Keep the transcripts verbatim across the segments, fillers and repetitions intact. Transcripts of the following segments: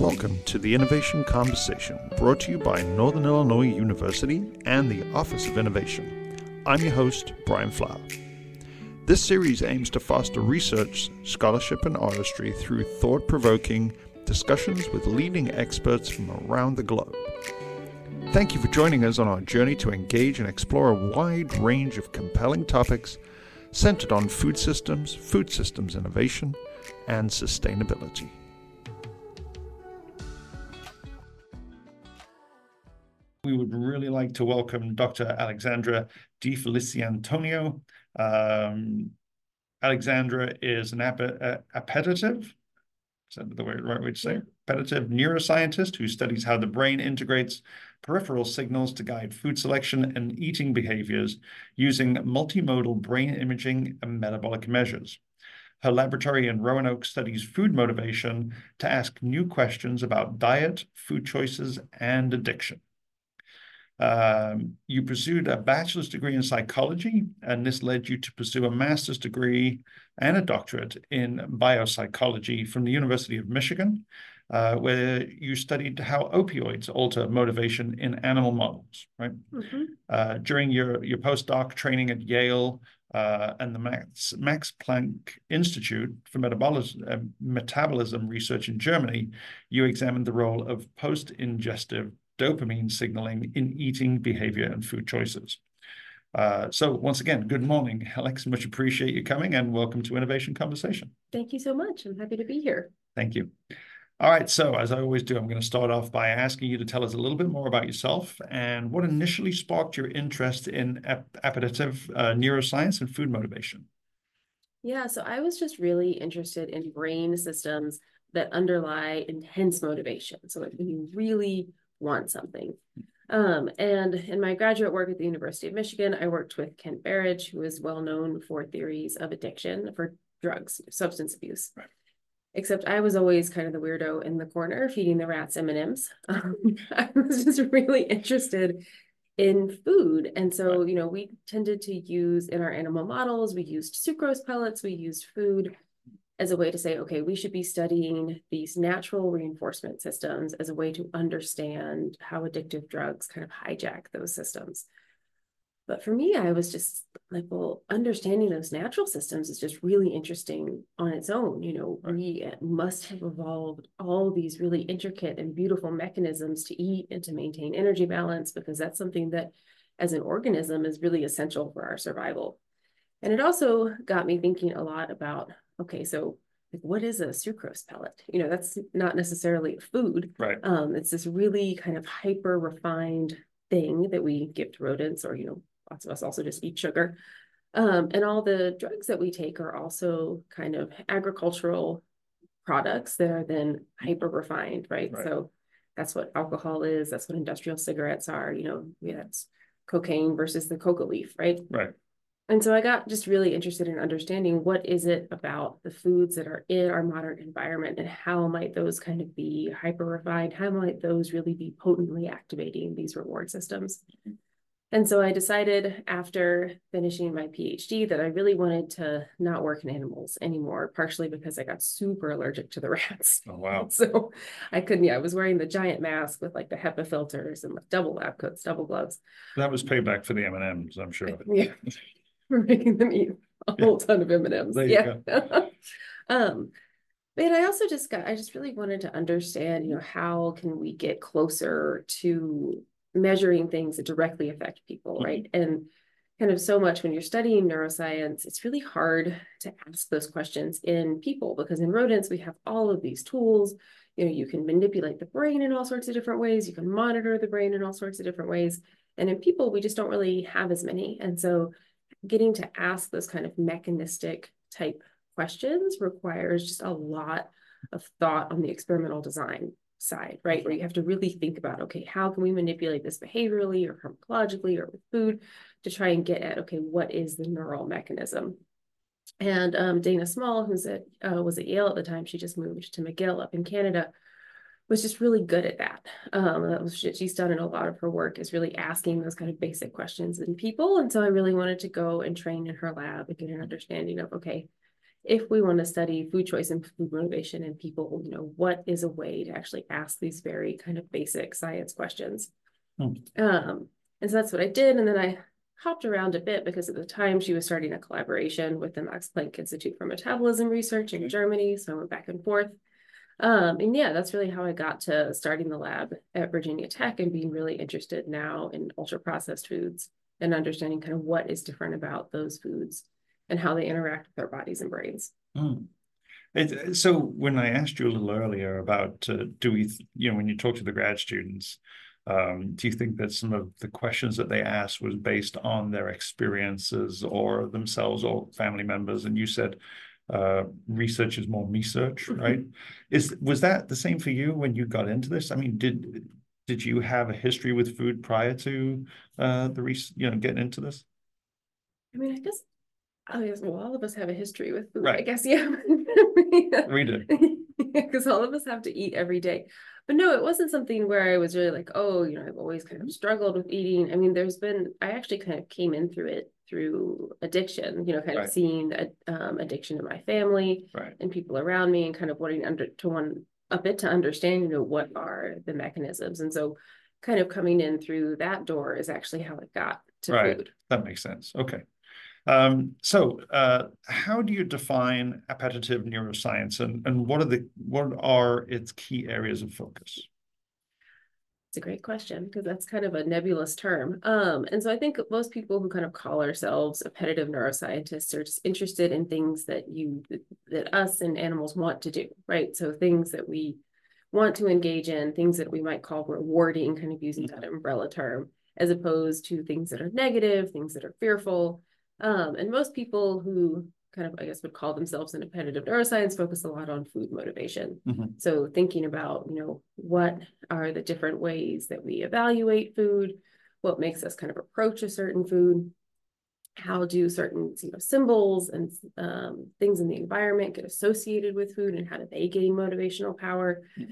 Welcome to the Innovation Conversation, brought to you by Northern Illinois University and the Office of Innovation. I'm your host, Brian Flower. This series aims to foster research, scholarship, and artistry through thought-provoking discussions with leading experts from around the globe. Thank you for joining us on our journey to engage and explore a wide range of compelling topics centered on food systems, food systems innovation, and sustainability. We would really like to welcome Doctor Alexandra De Feliciantonio. Um, Alexandra is an ap- uh, appetitive, is that the way, right way to say it? Appetitive neuroscientist who studies how the brain integrates peripheral signals to guide food selection and eating behaviors using multimodal brain imaging and metabolic measures. Her laboratory in Roanoke studies food motivation to ask new questions about diet, food choices, and addiction. Um, you pursued a bachelor's degree in psychology, and this led you to pursue a master's degree and a doctorate in biopsychology from the University of Michigan, uh, where you studied how opioids alter motivation in animal models, right? Mm-hmm. Uh, during your, your postdoc training at Yale uh, and the Max, Max Planck Institute for Metabolism, uh, Metabolism Research in Germany, you examined the role of post-ingestive dopamine signaling in eating behavior and food choices. Uh, so once again, good morning, Alex. Much appreciate you coming and welcome to Innovation Conversation. Thank you so much. I'm happy to be here. Thank you. All right, so as I always do, I'm going to start off by asking you to tell us a little bit more about yourself and what initially sparked your interest in ap- appetitive uh, neuroscience and food motivation. Yeah, so I was just really interested in brain systems that underlie intense motivation. So like when you really want something. Um, and in my graduate work at the University of Michigan, I worked with Kent Berridge, who is well known for theories of addiction for drugs, substance abuse. Right. Except I was always kind of the weirdo in the corner feeding the rats M and M's. Um, I was just really interested in food. And so, right. you know, we tended to use in our animal models, we used sucrose pellets, we used food as a way to say, okay, we should be studying these natural reinforcement systems as a way to understand how addictive drugs kind of hijack those systems. But for me, I was just like, well, understanding those natural systems is just really interesting on its own. You know, we must have evolved all these really intricate and beautiful mechanisms to eat and to maintain energy balance, because that's something that as an organism is really essential for our survival. And it also got me thinking a lot about, okay, so like, what is a sucrose pellet? You know, that's not necessarily a food. Right. Um, it's this really kind of hyper refined thing that we give to rodents, or, you know, lots of us also just eat sugar. Um, and all the drugs that we take are also kind of agricultural products that are then hyper refined, right? right? So that's what alcohol is. That's what industrial cigarettes are. You know, that's cocaine versus the coca leaf, right? Right. And so I got just really interested in understanding what is it about the foods that are in our modern environment and how might those kind of be hyper refined? How might those really be potently activating these reward systems? And so I decided after finishing my PhD that I really wanted to not work in animals anymore, partially because I got super allergic to the rats. Oh, wow. So I couldn't, yeah, I was wearing the giant mask with like the HEPA filters and like double lab coats, double gloves. That was payback for the M and M's, I'm sure. Yeah. For making them eat a whole ton of M and M's. There you yeah. go. um, but I also just got, I just really wanted to understand, you know, how can we get closer to measuring things that directly affect people, mm-hmm. right? And kind of so much when you're studying neuroscience, it's really hard to ask those questions in people, because in rodents, we have all of these tools. You know, you can manipulate the brain in all sorts of different ways. You can monitor the brain in all sorts of different ways. And in people, we just don't really have as many. And so getting to ask those kind of mechanistic type questions requires just a lot of thought on the experimental design side, right? Where you have to really think about, okay, how can we manipulate this behaviorally or pharmacologically or with food to try and get at, okay, what is the neural mechanism? And um, Dana Small, who's at, uh, was at Yale at the time, she just moved to McGill up in Canada, was just really good at that. Um, that was shit she's done in a lot of her work, is really asking those kind of basic questions in people. And so I really wanted to go and train in her lab and get an understanding of, okay, if we want to study food choice and food motivation in people, you know, what is a way to actually ask these very kind of basic science questions? Hmm. Um, and so that's what I did. And then I hopped around a bit because at the time she was starting a collaboration with the Max Planck Institute for Metabolism Research in Germany. So I went back and forth. Um, and yeah, that's really how I got to starting the lab at Virginia Tech and being really interested now in ultra processed foods and understanding kind of what is different about those foods and how they interact with our bodies and brains. Mm. It, so when I asked you a little earlier about uh, do we, you know, when you talk to the grad students, um, do you think that some of the questions that they asked was based on their experiences or themselves or family members? And you said uh, research is more research, right? Is was that the same for you when you got into this? I mean, did did you have a history with food prior to uh, the re you know getting into this? I mean, I guess Oh, yes. Well, all of us have a history with food, Right. I guess. Yeah. We did. Because all of us have to eat every day. But no, it wasn't something where I was really like, oh, you know, I've always kind of struggled with eating. I mean, there's been, I actually kind of came in through it through addiction, you know, kind of Right. seeing um, addiction in my family right. and people around me and kind of wanting under to one a bit to understand, you know, what are the mechanisms. And so kind of coming in through that door is actually how it got to right. food. That makes sense. Okay. Um, so uh, how do you define appetitive neuroscience and, and what are the what are its key areas of focus? It's a great question because that's kind of a nebulous term. Um, and so I think most people who kind of call ourselves appetitive neuroscientists are just interested in things that you that us and animals want to do, right? So things that we want to engage in, things that we might call rewarding, kind of using that umbrella term, as opposed to things that are negative, things that are fearful. Um, and most people who kind of, I guess, would call themselves an appetitive neuroscience focus a lot on food motivation. Mm-hmm. So thinking about, you know, what are the different ways that we evaluate food, what makes us kind of approach a certain food, how do certain, you know, symbols and um, things in the environment get associated with food and how do they gain motivational power? Mm-hmm.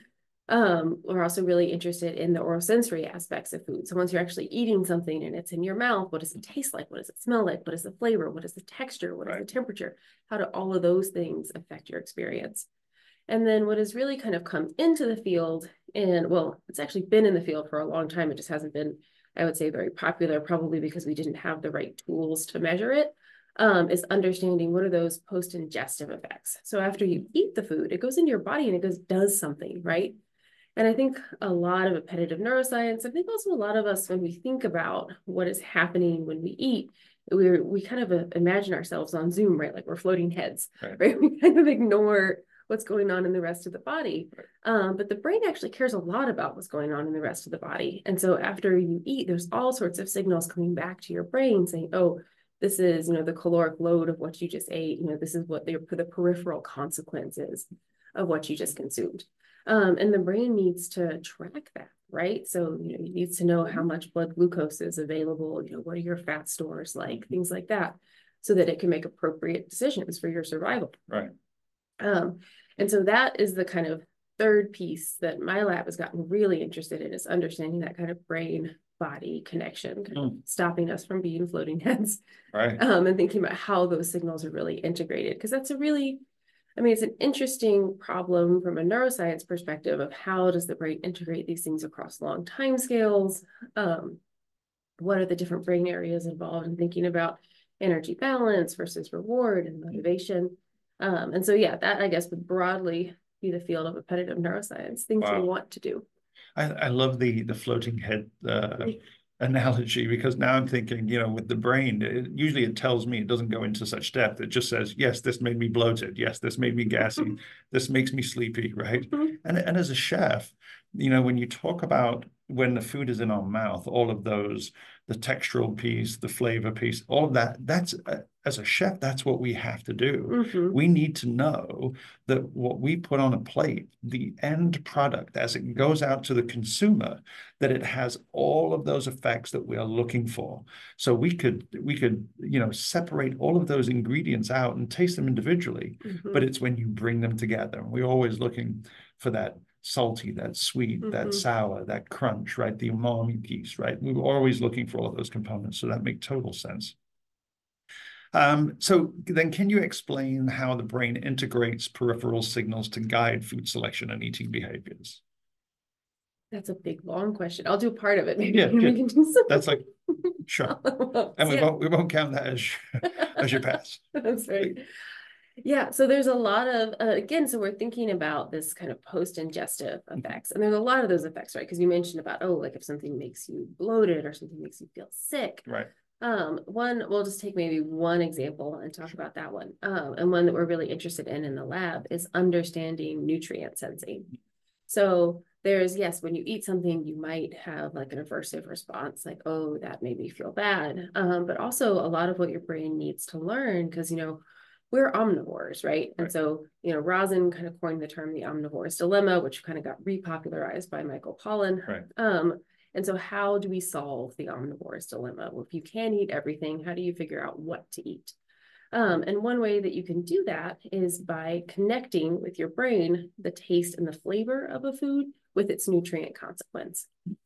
Um, we're also really interested in the oral sensory aspects of food. So once you're actually eating something and it's in your mouth, what does it taste like? What does it smell like? What is the flavor? What is the texture? What is right. the temperature? How do all of those things affect your experience? And then what has really kind of come into the field, and well, it's actually been in the field for a long time. It just hasn't been, I would say, very popular, probably because we didn't have the right tools to measure it, um, is understanding what are those post-ingestive effects. So after you eat the food, it goes into your body and it goes, does something, right? And I think a lot of appetitive neuroscience, I think also a lot of us, when we think about what is happening when we eat, we we kind of imagine ourselves on Zoom, right? Like we're floating heads, right? right? We kind of ignore what's going on in the rest of the body. Right. Um, but the brain actually cares a lot about what's going on in the rest of the body. And so after you eat, there's all sorts of signals coming back to your brain saying, oh, this is, you know, the caloric load of what you just ate. You know, this is what the, the peripheral consequences of what you just consumed. Um, and the brain needs to track that, right? So, you know, it needs to know how much blood glucose is available, you know, what are your fat stores like, things like that, so that it can make appropriate decisions for your survival. Right. Um, and so that is the kind of third piece that my lab has gotten really interested in, is understanding that kind of brain body connection, kind mm. of stopping us from being floating heads, right? Um, and thinking about how those signals are really integrated, because that's a really I mean, it's an interesting problem from a neuroscience perspective of how does the brain integrate these things across long timescales? Um, what are the different brain areas involved in thinking about energy balance versus reward and motivation? Um, and so, yeah, that I guess would broadly be the field of appetitive neuroscience, things wow. we want to do. I, I love the the floating head uh, analogy, because now I'm thinking, you know, with the brain, it, usually it tells me, it doesn't go into such depth. It just says, yes, this made me bloated. Yes, this made me gassy. This makes me sleepy, right? And, and as a chef, you know, when you talk about when the food is in our mouth, all of those, the textural piece, the flavor piece, all of that, that's, uh, as a chef, that's what we have to do. Mm-hmm. We need to know that what we put on a plate, the end product, as it goes out to the consumer, that it has all of those effects that we are looking for. So we could, we could, you know, separate all of those ingredients out and taste them individually, mm-hmm. but it's when you bring them together. We're always looking for that salty, that sweet, mm-hmm. that sour, that crunch, right? The umami piece, right? We were always looking for all of those components. So that makes total sense. Um, so then can you explain how the brain integrates peripheral signals to guide food selection and eating behaviors? That's a big, long question. I'll do part of it. Maybe Yeah, we yeah. can do some. That's like, sure. And we Yeah. won't we won't count that as as your pass. That's right. Yeah, so there's a lot of, uh, again, so we're thinking about this kind of post-ingestive effects. And there's a lot of those effects, right? Because you mentioned about, oh, like if something makes you bloated or something makes you feel sick. Right. Um, one, we'll just take maybe one example and talk about that one. Um, and one that we're really interested in in the lab is understanding nutrient sensing. So there's, yes, when you eat something, you might have like an aversive response, like, oh, that made me feel bad. Um, but also a lot of what your brain needs to learn, because, you know, we're omnivores, right? right? And so, you know, Rosen kind of coined the term the omnivore's dilemma, which kind of got repopularized by Michael Pollan. Right. Um, and so how do we solve the omnivore's dilemma? Well, if you can't eat everything, how do you figure out what to eat? Um, and one way that you can do that is by connecting with your brain the taste and the flavor of a food with its nutrient consequence.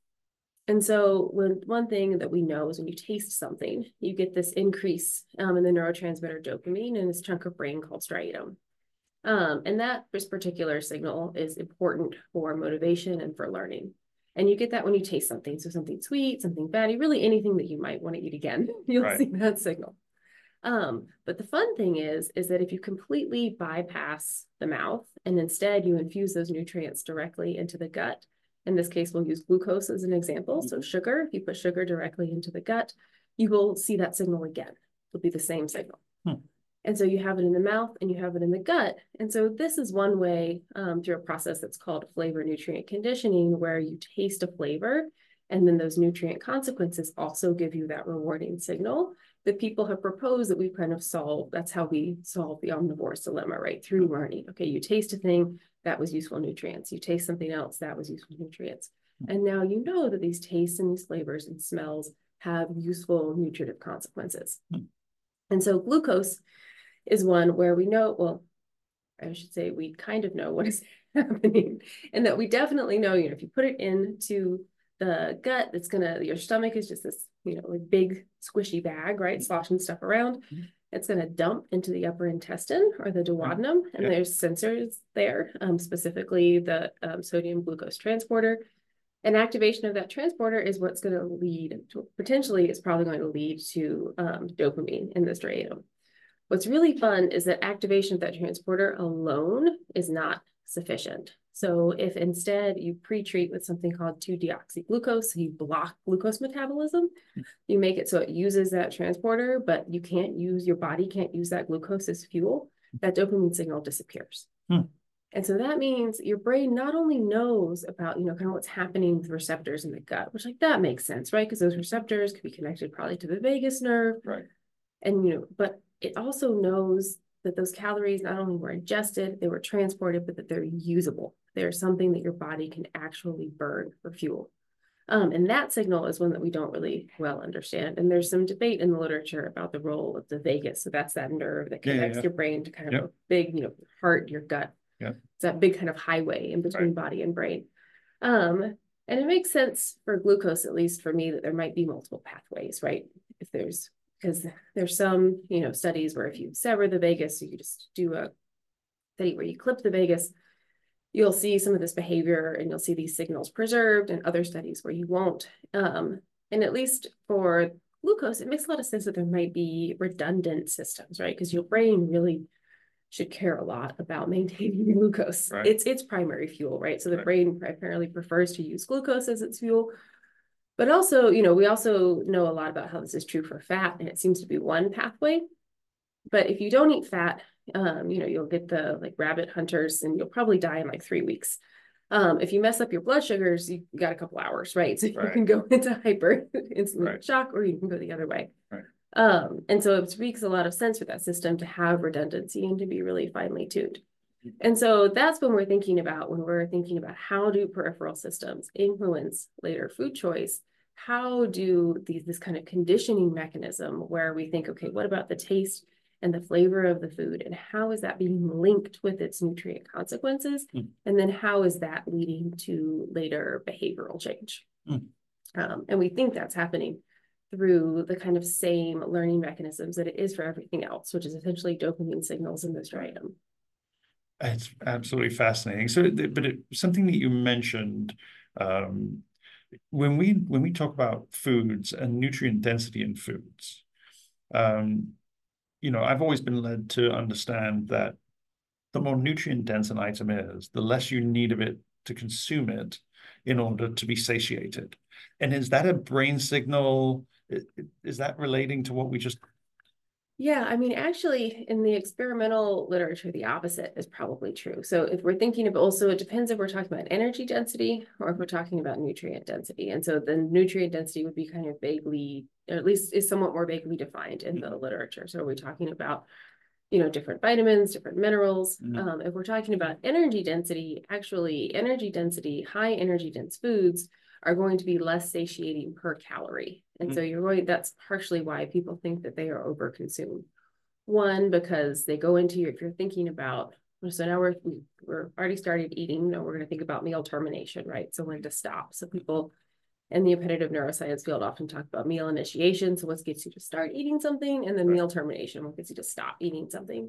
And so when one thing that we know is when you taste something, you get this increase um, in the neurotransmitter dopamine in this chunk of brain called striatum. Um, and that this particular signal is important for motivation and for learning. And you get that when you taste something. So something sweet, something fatty, really anything that you might want to eat again, you'll right. see that signal. Um, but the fun thing is, is that if you completely bypass the mouth and instead you infuse those nutrients directly into the gut, in this case, we'll use glucose as an example. So sugar, if you put sugar directly into the gut, you will see that signal again. It'll be the same signal. Hmm. And so you have it in the mouth and you have it in the gut. And so this is one way um, through a process that's called flavor nutrient conditioning, where you taste a flavor and then those nutrient consequences also give you that rewarding signal that people have proposed that we've kind of solved. That's how we solve the omnivore's dilemma, right? Through learning. Okay, you taste a thing, that was useful nutrients. You taste something else, that was useful nutrients. And now you know that these tastes and these flavors and smells have useful nutritive consequences. And so glucose is one where we know, well, I should say we kind of know what is happening, and that we definitely know, you know, if you put it into the gut, it's gonna, your stomach is just this, you know, like big squishy bag, right? Sloshing stuff around. Mm-hmm. It's gonna dump into the upper intestine or the duodenum, and yeah. there's sensors there, um, specifically the um, sodium glucose transporter. And activation of that transporter is what's gonna lead to, potentially is probably going to lead to um, dopamine in the striatum. What's really fun is that activation of that transporter alone is not sufficient. So if instead you pre-treat with something called two deoxyglucose, so you block glucose metabolism, you make it so it uses that transporter, but you can't use, your body can't use that glucose as fuel, that dopamine signal disappears. Hmm. And so that means your brain not only knows about, you know, kind of what's happening with receptors in the gut, which like that makes sense, right? Because those receptors could be connected probably to the vagus nerve. Right. And, you know, but it also knows that those calories not only were ingested, they were transported, but that they're usable. They're something that your body can actually burn for fuel. Um, and that signal is one that we don't really well understand. And there's some debate in the literature about the role of the vagus. So that's that nerve that connects yeah, yeah, yeah. your brain to kind of yep. a big, you know, heart, your gut. Yeah. It's that big kind of highway in between right. body and brain. Um, and it makes sense for glucose, at least for me, that there might be multiple pathways, right? If there's, because there's some, you know, studies where if you sever the vagus, you just do a study where you clip the vagus, you'll see some of this behavior and you'll see these signals preserved, and other studies where you won't. Um, and at least for glucose, it makes a lot of sense that there might be redundant systems, right? Because your brain really should care a lot about maintaining glucose. Right. It's its primary fuel, right? So the right. brain primarily prefers to use glucose as its fuel. But also, you know, we also know a lot about how this is true for fat, and it seems to be one pathway. But if you don't eat fat, um, you know, you'll get the like rabbit hunters and you'll probably die in like three weeks. Um, if you mess up your blood sugars, you got a couple hours, right? So right. you can go into hyper insulin right. shock, or you can go the other way. Right. Um, and so it makes a lot of sense for that system to have redundancy and to be really finely tuned. And so that's when we're thinking about, when we're thinking about how do peripheral systems influence later food choice, how do these, this kind of conditioning mechanism where we think, okay, what about the taste and the flavor of the food, and how is that being linked with its nutrient consequences? Mm. And then how is that leading to later behavioral change? Mm. Um, and we think that's happening through the kind of same learning mechanisms that it is for everything else, which is essentially dopamine signals in this striatum. It's absolutely fascinating. So, but it, something that you mentioned, um, when we when we talk about foods and nutrient density in foods, um, you know, I've always been led to understand that the more nutrient dense an item is, the less you need of it to consume it in order to be satiated. And is that a brain signal? Is that relating to what we just... Yeah, I mean, actually, in the experimental literature, the opposite is probably true. So if we're thinking of also, it depends if we're talking about energy density or if we're talking about nutrient density. And so the nutrient density would be kind of vaguely, or at least is somewhat more vaguely defined in the literature. So are we talking about, you know, different vitamins, different minerals? Mm-hmm. Um, if we're talking about energy density, actually energy density, high energy dense foods are going to be less satiating per calorie. And mm-hmm. so you're going, that's partially why people think that they are overconsumed. One, because they go into your, if you're thinking about, so now we're, we're already started eating, now we're going to think about meal termination, right? So when to stop. So people in the appetitive neuroscience field often talk about meal initiation. So what gets you to start eating something, and then right. meal termination, what gets you to stop eating something.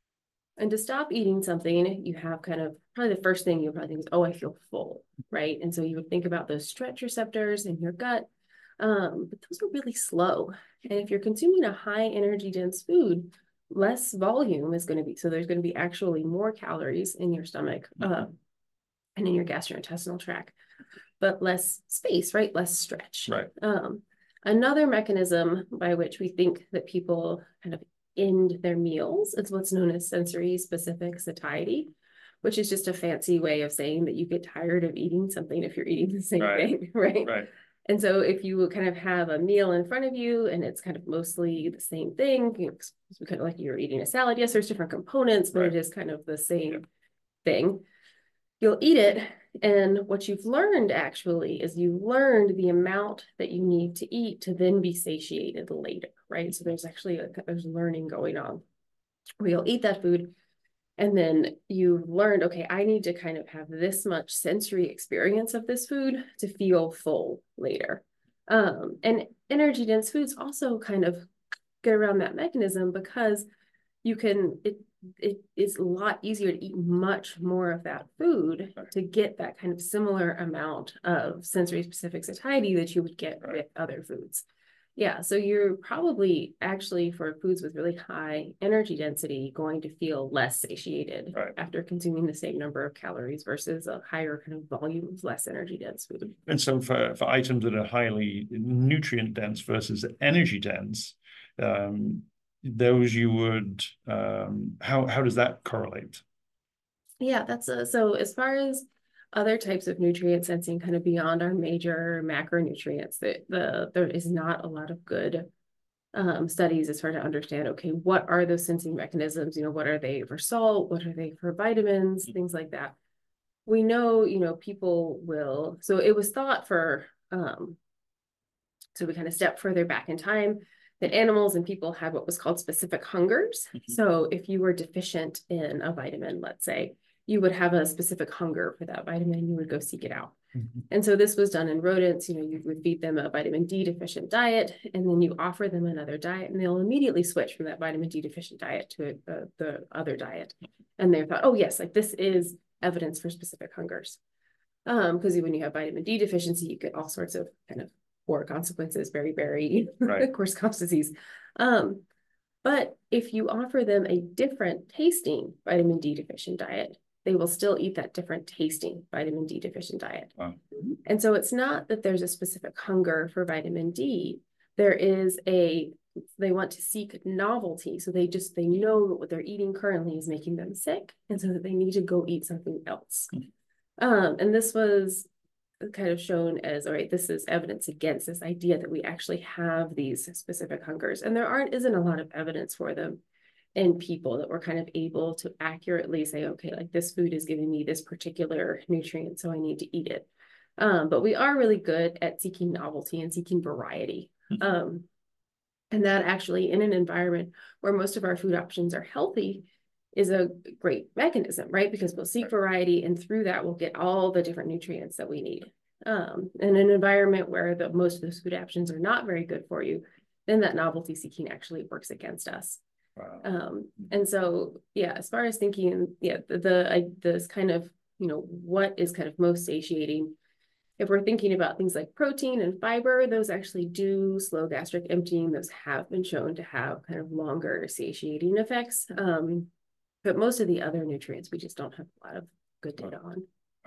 And to stop eating something, you have kind of, probably the first thing you probably think is, oh, I feel full, right? And so you would think about those stretch receptors in your gut, um, but those are really slow. And if you're consuming a high energy dense food, less volume is going to be, so there's going to be actually more calories in your stomach uh, and in your gastrointestinal tract, but less space, right? Less stretch. Right. Um, another mechanism by which we think that people kind of end their meals is what's known as sensory specific satiety, which is just a fancy way of saying that you get tired of eating something if you're eating the same right. thing, right? Right. And so if you kind of have a meal in front of you and it's kind of mostly the same thing, you know, kind of like you're eating a salad. Yes, there's different components, but right. it is kind of the same yeah. thing. You'll eat it. And what you've learned actually is you learned the amount that you need to eat to then be satiated later, right? So there's actually a, there's learning going on where you'll eat that food and then you've learned, okay, I need to kind of have this much sensory experience of this food to feel full later. Um, and energy dense foods also kind of get around that mechanism because you can, it, it is a lot easier to eat much more of that food right. to get that kind of similar amount of sensory specific satiety that you would get right. with other foods. Yeah, so you're probably actually for foods with really high energy density going to feel less satiated right. after consuming the same number of calories versus a higher kind of volume of less energy dense food. And so for, for items that are highly nutrient dense versus energy dense, um, those you would, um, how, how does that correlate? Yeah, that's a, so as far as other types of nutrient sensing kind of beyond our major macronutrients, that the, there is not a lot of good um, studies as far to understand, okay, what are those sensing mechanisms? You know, what are they for salt? What are they for vitamins? Mm-hmm. Things like that. We know, you know, people will, so it was thought for, um, so we kind of step further back in time that animals and people had what was called specific hungers. Mm-hmm. So if you were deficient in a vitamin, let's say, you would have a specific hunger for that vitamin and you would go seek it out. Mm-hmm. And so this was done in rodents. You know, you would feed them a vitamin D deficient diet, and then you offer them another diet, and they'll immediately switch from that vitamin D deficient diet to the, the other diet. And they thought, oh yes, like this is evidence for specific hungers. Um, because when you have vitamin D deficiency, you get all sorts of kind of poor consequences, very, very right. course consequences. Um, but if you offer them a different tasting vitamin D deficient diet, they will still eat that different tasting vitamin D deficient diet. Wow. And so it's not that there's a specific hunger for vitamin D. There is a, they want to seek novelty. So they just, they know that what they're eating currently is making them sick. And so that they need to go eat something else. Mm-hmm. Um, and this was kind of shown as, all right, this is evidence against this idea that we actually have these specific hungers. And there aren't, isn't a lot of evidence for them in people that we're kind of able to accurately say, okay, like this food is giving me this particular nutrient, so I need to eat it. Um, but we are really good at seeking novelty and seeking variety. Mm-hmm. Um, and that actually in an environment where most of our food options are healthy is a great mechanism, right? Because we'll seek variety and through that we'll get all the different nutrients that we need. um, in an environment where the most of those food options are not very good for you, then that novelty seeking actually works against us. Wow. Um, and so, yeah, as far as thinking, yeah, the, the I, this kind of, you know, what is kind of most satiating, if we're thinking about things like protein and fiber, those actually do slow gastric emptying. Those have been shown to have kind of longer satiating effects. Um, but most of the other nutrients, we just don't have a lot of good data on.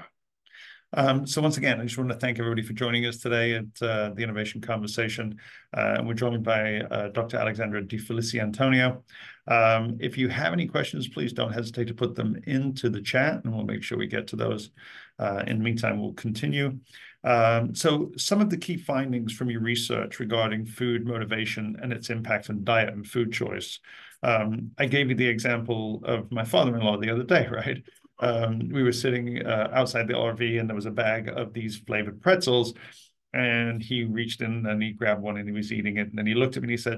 Um, so once again, I just want to thank everybody for joining us today at uh, the Innovation Conversation. Uh, and we're joined by uh, Doctor Alexandra DeFelici-Antonio. Um, if you have any questions, please don't hesitate to put them into the chat, and we'll make sure we get to those. Uh, in the meantime, we'll continue. Um, so some of the key findings from your research regarding food motivation and its impact on diet and food choice. Um, I gave you the example of my father-in-law the other day, right? Um, we were sitting uh, outside the R V, and there was a bag of these flavored pretzels, and he reached in and he grabbed one and he was eating it. And then he looked at me and he said,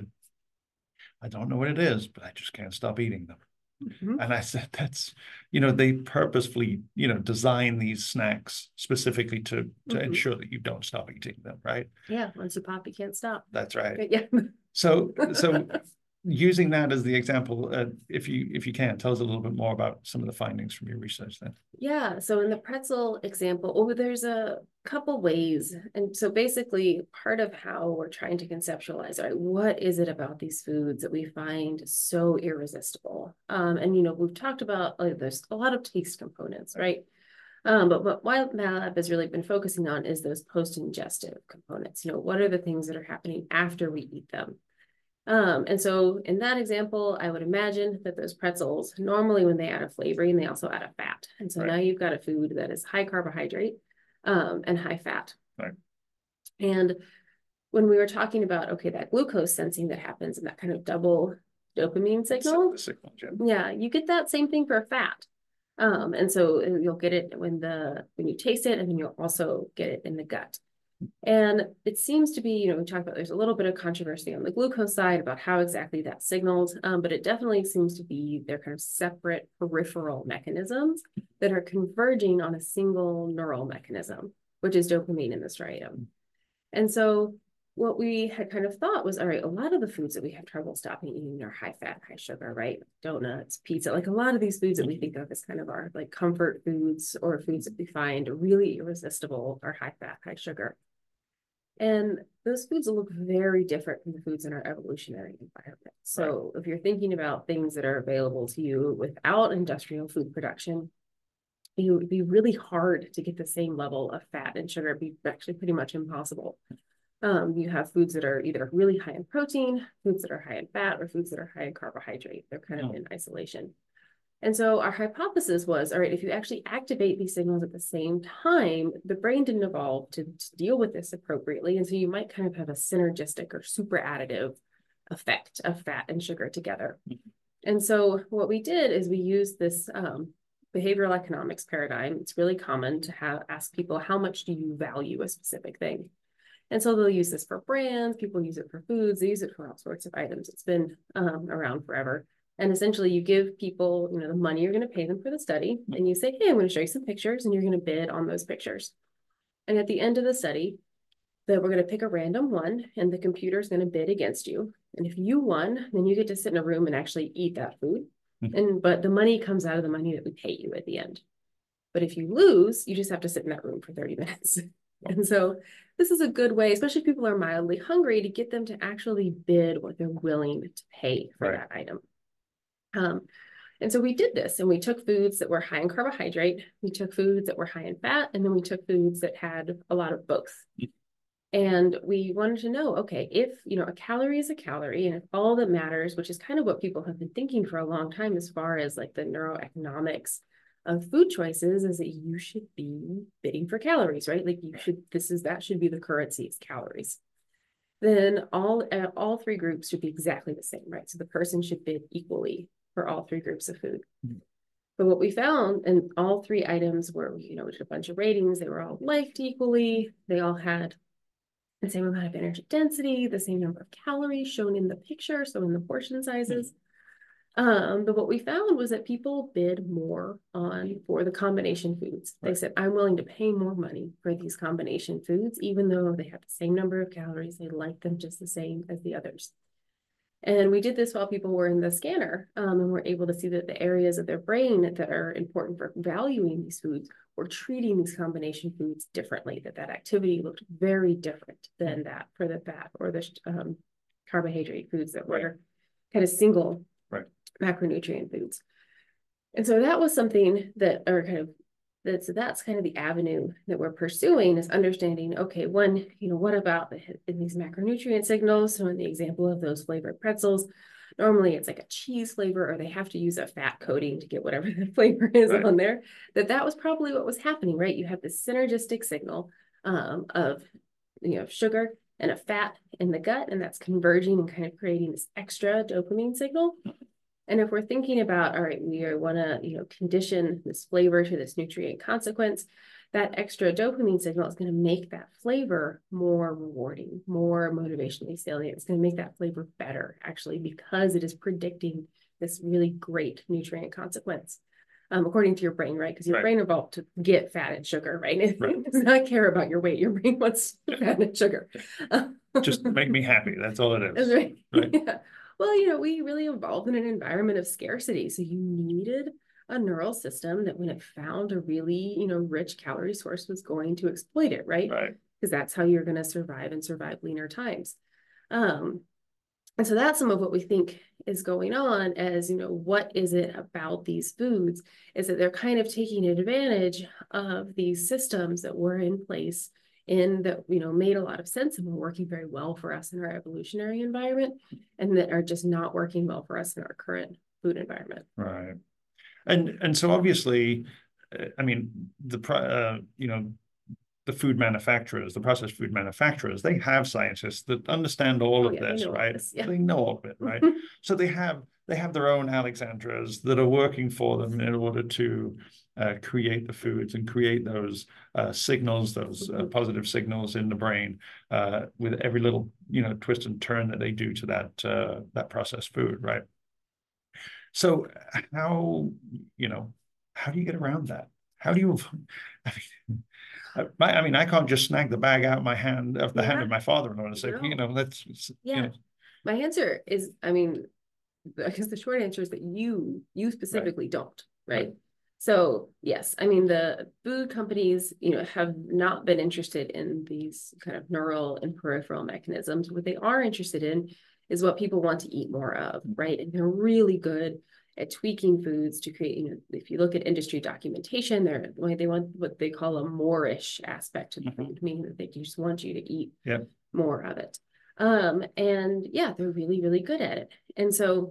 I don't know what it is, but I just can't stop eating them. Mm-hmm. And I said, that's, you know, they purposefully, you know, design these snacks specifically to, to mm-hmm. ensure that you don't stop eating them, right? Yeah, once you pop, you can't stop. That's right. Yeah. So, so using that as the example, uh, if you if you can, tell us a little bit more about some of the findings from your research then. Yeah, so in the pretzel example, oh, there's a couple ways. And so basically part of how we're trying to conceptualize, right, what is it about these foods that we find so irresistible? Um, and, you know, we've talked about, like, there's a lot of taste components, right? Um, but what YMALAB has really been focusing on is those post-ingestive components. You know, what are the things that are happening after we eat them? Um, and so in that example, I would imagine that those pretzels, normally when they add a flavoring, they also add a fat. And so right. now you've got a food that is high carbohydrate um, and high fat. Right. And when we were talking about, okay, that glucose sensing that happens and that kind of double dopamine signal, the signal yeah. yeah, you get that same thing for fat. Um, and so you'll get it when the when you taste it, and then you'll also get it in the gut. And it seems to be, you know, we talked about there's a little bit of controversy on the glucose side about how exactly that signals, um, but it definitely seems to be their kind of separate peripheral mechanisms that are converging on a single neural mechanism, which is dopamine in the striatum. And so what we had kind of thought was, all right, a lot of the foods that we have trouble stopping eating are high fat, high sugar, right? Donuts, pizza, like a lot of these foods that we think of as kind of our like comfort foods or foods that we find really irresistible are high fat, high sugar. And those foods look very different from the foods in our evolutionary environment. So right. if you're thinking about things that are available to you without industrial food production, it would be really hard to get the same level of fat and sugar. It'd be actually pretty much impossible. Um, you have foods that are either really high in protein, foods that are high in fat, or foods that are high in carbohydrate. They're kind of oh. in isolation. And so our hypothesis was, all right, if you actually activate these signals at the same time, the brain didn't evolve to, to deal with this appropriately. And so you might kind of have a synergistic or super additive effect of fat and sugar together. Mm-hmm. And so what we did is we used this um, behavioral economics paradigm. It's really common to have ask people, how much do you value a specific thing? And so they'll use this for brands, people use it for foods, they use it for all sorts of items. It's been um, around forever. And essentially you give people, you know, the money you're going to pay them for the study, and you say, hey, I'm going to show you some pictures, and you're going to bid on those pictures. And at the end of the study, that we're going to pick a random one, and the computer is going to bid against you. And if you won, then you get to sit in a room and actually eat that food. Mm-hmm. And but the money comes out of the money that we pay you at the end. But if you lose, you just have to sit in that room for thirty minutes. And so this is a good way, especially if people are mildly hungry, to get them to actually bid what they're willing to pay for right. that item. Um, and so we did this, and we took foods that were high in carbohydrate, we took foods that were high in fat, and then we took foods that had a lot of both. Mm-hmm. And we wanted to know, okay, if, you know, a calorie is a calorie, and if all that matters, which is kind of what people have been thinking for a long time as far as like the neuroeconomics of food choices, is that you should be bidding for calories, right? Like you should, this is, that should be the currency, is calories. Then all, uh, all three groups should be exactly the same, right? So the person should bid equally for all three groups of food. Mm-hmm. But what we found, and all three items were, you know, we did a bunch of ratings, they were all liked equally, they all had the same amount of energy density, the same number of calories shown in the picture, so in the portion sizes. Um, but what we found was that people bid more on for the combination foods. They Right. said, I'm willing to pay more money for these combination foods, even though they have the same number of calories. They like them just the same as the others. And we did this while people were in the scanner, um, and we're able to see that the areas of their brain that are important for valuing these foods or treating these combination foods differently, that that activity looked very different than that for the fat or the um, carbohydrate foods that were right. kind of single right. macronutrient foods. And so that was something that are kind of that's that's kind of the avenue that we're pursuing, is understanding, okay, one, you know, what about the, in these macronutrient signals? So in the example of those flavored pretzels, normally it's like a cheese flavor, or they have to use a fat coating to get whatever the flavor is right. on there. That that was probably what was happening, right? You have this synergistic signal um, of, you know, sugar and a fat in the gut, and that's converging and kind of creating this extra dopamine signal. And if we're thinking about, all right, we want to, you know, condition this flavor to this nutrient consequence, that extra dopamine signal is going to make that flavor more rewarding, more motivationally salient. It's going to make that flavor better, actually, because it is predicting this really great nutrient consequence, um, according to your brain, right? Because your right. brain evolved to get fat and sugar, right? It right. does not care about your weight. Your brain wants fat and sugar. Just make me happy. That's all it is. That's right. right. Yeah. Well, you know, we really evolved in an environment of scarcity. So you needed a neural system that when it found a really, you know, rich calorie source was going to exploit it, right? Right. Because that's how you're going to survive and survive leaner times. Um, and so that's some of what we think is going on as, you know, what is it about these foods? Is that they're kind of taking advantage of these systems that were in place in that, you know, made a lot of sense and were working very well for us in our evolutionary environment, and that are just not working well for us in our current food environment. Right. And and so obviously, I mean, the uh, you know, the food manufacturers, the processed food manufacturers, they have scientists that understand all oh, of yeah, this, right? This, yeah. They know all of it, right? So they have they have their own Alexandras that are working for them in order to uh, create the foods and create those uh, signals, those uh, positive signals in the brain uh, with every little, you know, twist and turn that they do to that uh, that processed food, right? So how, you know, how do you get around that? How do you, I mean, My, I mean, I can't just snag the bag out of my hand of the yeah. hand of my father-in-law and say, no. you know, let's. Yeah. You know. My answer is, I mean, I guess the short answer is that you, you specifically right. don't, right? right? So yes, I mean, the food companies, you know, have not been interested in these kind of neural and peripheral mechanisms. What they are interested in is what people want to eat more of, right? And they're really good at tweaking foods to create, you know, if you look at industry documentation, they're they want what they call a more-ish aspect to the mm-hmm. food, meaning that they just want you to eat yep. more of it. Um, and yeah, they're really, really good at it. And so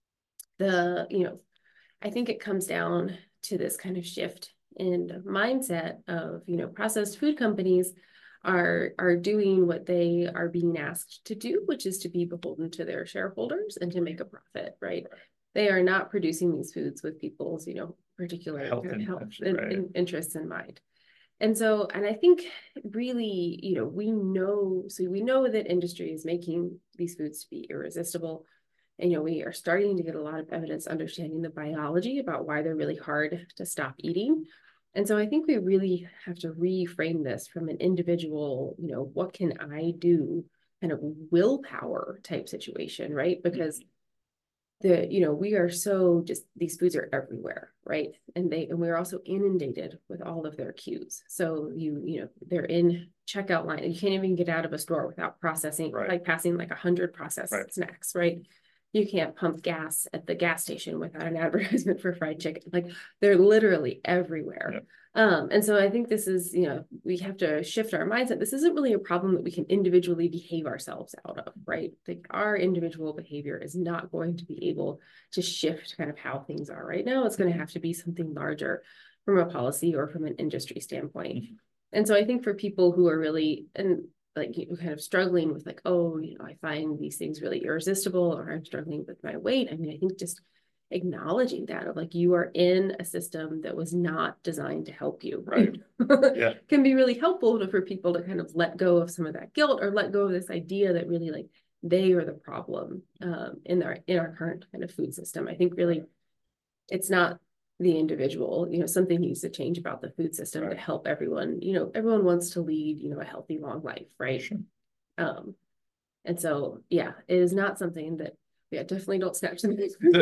the, you know, I think it comes down to this kind of shift in mindset of, you know, processed food companies are are doing what they are being asked to do, which is to be beholden to their shareholders and to make a profit, right? right. They are not producing these foods with people's, you know, particular health, kind of health and, right. and interests in mind. And so, and I think really, you know, we know, so we know that industry is making these foods to be irresistible. And, you know, we are starting to get a lot of evidence understanding the biology about why they're really hard to stop eating. And so I think we really have to reframe this from an individual, you know, what can I do kind of willpower type situation, right? Because the, you know, we are so just, these foods are everywhere, right? And they, and we're also inundated with all of their cues. So you, you know, they're in checkout line and you can't even get out of a store without processing, right. like passing like a hundred processed right. snacks, right? You can't pump gas at the gas station without an advertisement for fried chicken. Like they're literally everywhere. Yep. Um, and so I think this is, you know, we have to shift our mindset. This isn't really a problem that we can individually behave ourselves out of, right? Like our individual behavior is not going to be able to shift kind of how things are right now. It's going to have to be something larger from a policy or from an industry standpoint. Mm-hmm. And so I think for people who are really, and like, you know, kind of struggling with like, oh, you know, I find these things really irresistible, or I'm struggling with my weight. I mean, I think just acknowledging that of like, you are in a system that was not designed to help you, right? Yeah. Can be really helpful for people to kind of let go of some of that guilt or let go of this idea that really like they are the problem um, in our in our current kind of food system. I think really it's not the individual, you know, something needs to change about the food system right. to help everyone. You know, everyone wants to lead, you know, a healthy, long life, right? Sure. Um, and so, yeah, it is not something that, yeah, definitely don't snatch them.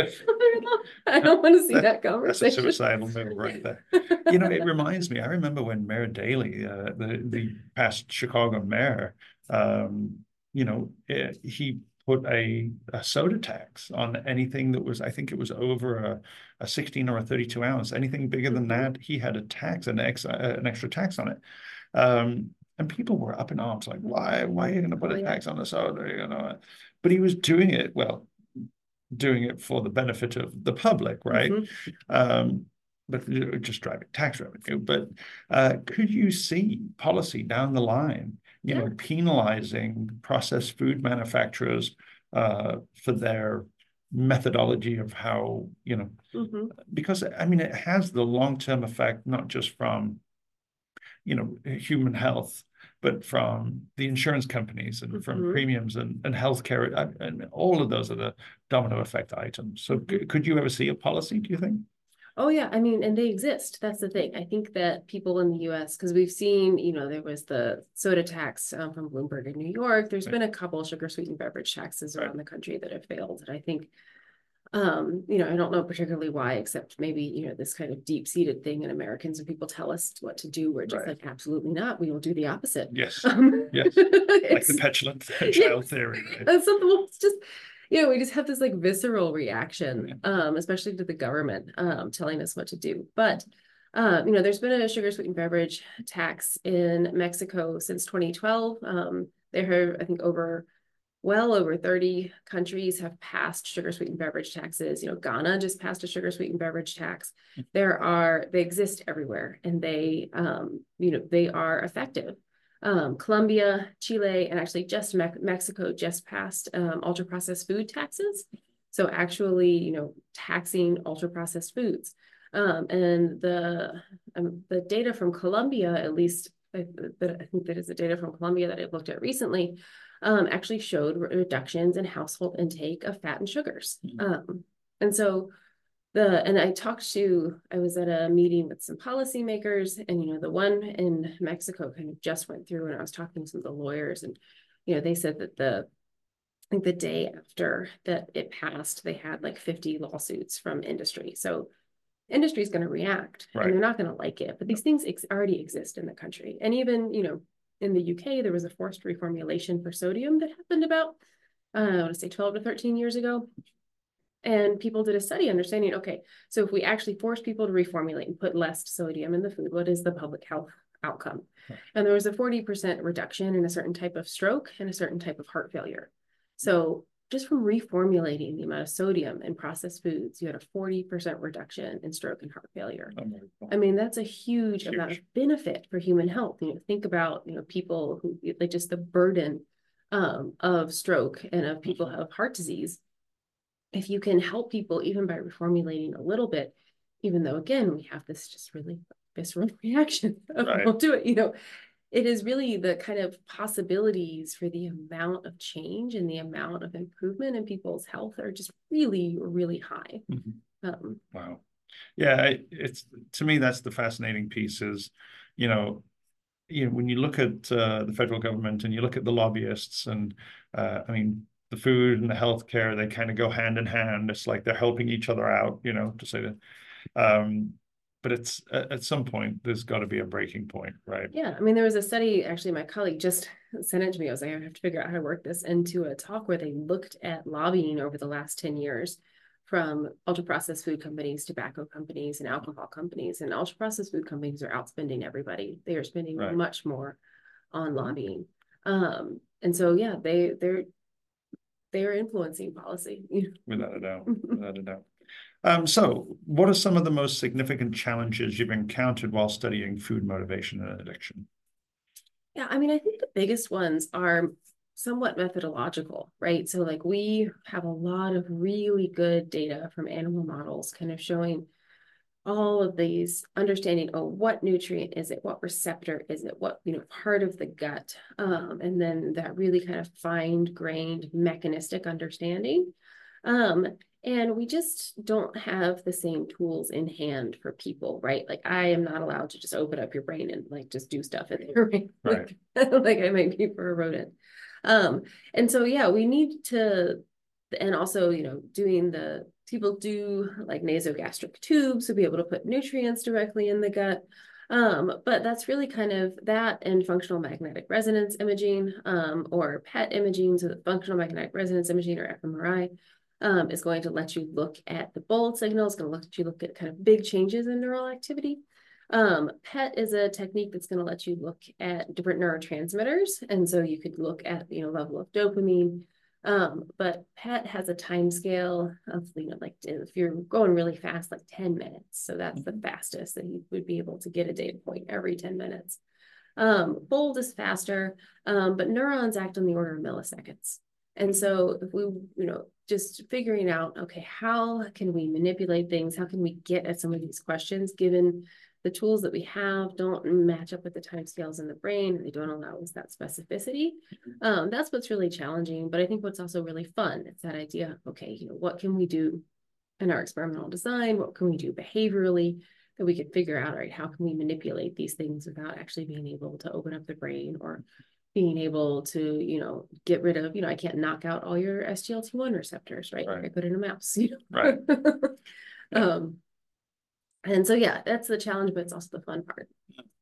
I don't want to see that, that conversation. That's a suicidal move right there. You know, it reminds me, I remember when Mayor Daley, uh, the, the past Chicago mayor, um, you know, it, he put a, a soda tax on anything that was, I think it was over a, a sixteen or a thirty-two ounce. Anything bigger than mm-hmm. that, he had a tax, an, ex, uh, an extra tax on it. Um, and people were up in arms, like, why, why are you going to put a tax on the soda? You know, but he was doing it, well, doing it for the benefit of the public, right? Mm-hmm. Um, but just driving tax revenue. But uh, could you see policy down the line, you yeah. know, penalizing processed food manufacturers uh, for their methodology of how, you know, mm-hmm. because I mean, it has the long-term effect, not just from, you know, human health, but from the insurance companies and mm-hmm. from premiums and, and healthcare, and all of those are the domino effect items. So mm-hmm. could you ever see a policy, do you think? Oh, yeah. I mean, and they exist. That's the thing. I think that people in the U S, because we've seen, you know, there was the soda tax um, from Bloomberg in New York. There's right. been a couple sugar sweetened beverage taxes around right. the country that have failed. And I think, um, you know, I don't know particularly why, except maybe, you know, this kind of deep seated thing in Americans, when people tell us what to do, we're just right. like, absolutely not. We will do the opposite. Yes. Um, yes. Like the petulant child yeah, theory. Right? That's something, well, it's just, you know, we just have this like visceral reaction, um, especially to the government um, telling us what to do. But, uh, you know, there's been a sugar sweetened beverage tax in Mexico since twenty twelve. Um, there are, I think, over well over thirty countries have passed sugar sweetened beverage taxes. You know, Ghana just passed a sugar sweetened beverage tax. There are, they exist everywhere, and they, um, you know, they are effective. Um, Colombia, Chile, and actually just Me Mexico just passed um, ultra processed food taxes. So actually, you know, taxing ultra processed foods. Um, and the um, the data from Colombia, at least, I, I think that is the data from Colombia that I looked at recently, um, actually showed reductions in household intake of fat and sugars. Mm-hmm. Um, and so the, and I talked to, I was at a meeting with some policymakers, and, you know, the one in Mexico kind of just went through, and I was talking to some of the lawyers, and, you know, they said that the, I think the day after that it passed, they had like fifty lawsuits from industry. So industry is going to react right. and they're not going to like it, but these things ex already exist in the country. And even, you know, in the U K, there was a forced reformulation for sodium that happened about, uh, I want to say twelve to thirteen years ago. And people did a study understanding, okay, so if we actually force people to reformulate and put less sodium in the food, what is the public health outcome? Right. And there was a forty percent reduction in a certain type of stroke and a certain type of heart failure. So just from reformulating the amount of sodium in processed foods, you had a forty percent reduction in stroke and heart failure. Oh, I mean, that's a huge, huge amount of benefit for human health. You know, think about, you know, people who, like, just the burden um, of stroke and of people who have heart disease. If you can help people even by reformulating a little bit, even though, again, we have this just really visceral reaction of right. people do it, you know, it is really the kind of possibilities for the amount of change and the amount of improvement in people's health are just really, really high. Mm-hmm. um, wow. Yeah, it's, to me, that's the fascinating piece is, you know, you know, when you look at uh, the federal government and you look at the lobbyists and, uh, I mean, the food and the healthcare, they kind of go hand in hand. It's like they're helping each other out, you know, to say that. Um, but it's at some point, there's got to be a breaking point, right? Yeah. I mean, there was a study, actually, my colleague just sent it to me. I was like, I have to figure out how to work this into a talk where they looked at lobbying over the last ten years from ultra processed food companies, tobacco companies, and alcohol companies. And ultra processed food companies are outspending everybody. They are spending right. much more on lobbying. Um, and so, yeah, they, they're, they are influencing policy. Without a doubt, without a doubt. Um, so what are some of the most significant challenges you've encountered while studying food motivation and addiction? Yeah, I mean, I think the biggest ones are somewhat methodological, right? So like we have a lot of really good data from animal models kind of showing all of these understanding, oh, what nutrient is it? What receptor is it? What, you know, part of the gut? Um, and then that really kind of fine-grained mechanistic understanding. Um, and we just don't have the same tools in hand for people, right? Like I am not allowed to just open up your brain and like just do stuff in there, right? Right. Like, like I might be for a rodent. Um, and so yeah, we need to, and also, you know, doing the people do like nasogastric tubes to be able to put nutrients directly in the gut. Um, but that's really kind of that and functional magnetic resonance imaging, um, or P E T imaging, so the functional magnetic resonance imaging or F M R I um, is going to let you look at the bold signal. It's going to let you look at kind of big changes in neural activity. Um, P E T is a technique that's going to let you look at different neurotransmitters. And so you could look at, you know, level of dopamine. Um, but P E T has a time scale of, you know, like if you're going really fast, like ten minutes. So that's the fastest that you would be able to get a data point every ten minutes. Um, bold is faster, um, but neurons act on the order of milliseconds. And so if we, you know, just figuring out, okay, how can we manipulate things? How can we get at some of these questions, given the tools that we have don't match up with the timescales in the brain, and they don't allow us that specificity. Um, that's what's really challenging. But I think what's also really fun, it's that idea of, okay, you know, what can we do in our experimental design? What can we do behaviorally that we can figure out, right? How can we manipulate these things without actually being able to open up the brain or being able to, you know, get rid of, you know, I can't knock out all your S G L T one receptors, right? Right. I put in a mouse, you know? Right. Yeah. um, and so, yeah, that's the challenge, but it's also the fun part.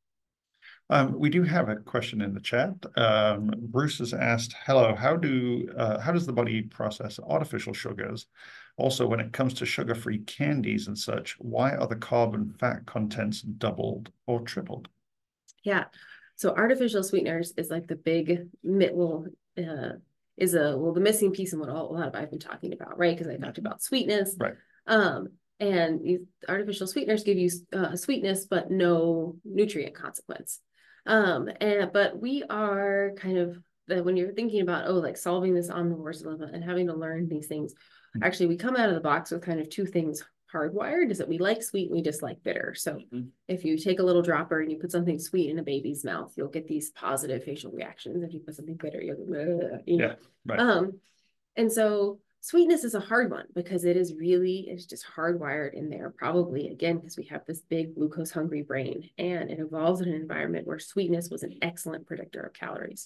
Um, we do have a question in the chat. Um, Bruce has asked, hello, how do uh, how does the body process artificial sugars? Also, when it comes to sugar-free candies and such, why are the carbon fat contents doubled or tripled? Yeah. So artificial sweeteners is like the big, well, uh, is a, well, the missing piece in what all, a lot of I've been talking about, right? Because I talked about sweetness. Right. Um, and these artificial sweeteners give you uh, sweetness, but no nutrient consequence. Um, and, but we are kind of, that when you're thinking about, oh, like solving this omnivore's dilemma and having to learn these things, actually we come out of the box with kind of two things hardwired, is that we like sweet and we dislike bitter. So mm-hmm. if you take a little dropper and you put something sweet in a baby's mouth, you'll get these positive facial reactions. If you put something bitter, you'll get, you know. Yeah, right. Um, and so sweetness is a hard one because it is really, it's just hardwired in there, probably again, because we have this big glucose hungry brain, and it evolves in an environment where sweetness was an excellent predictor of calories.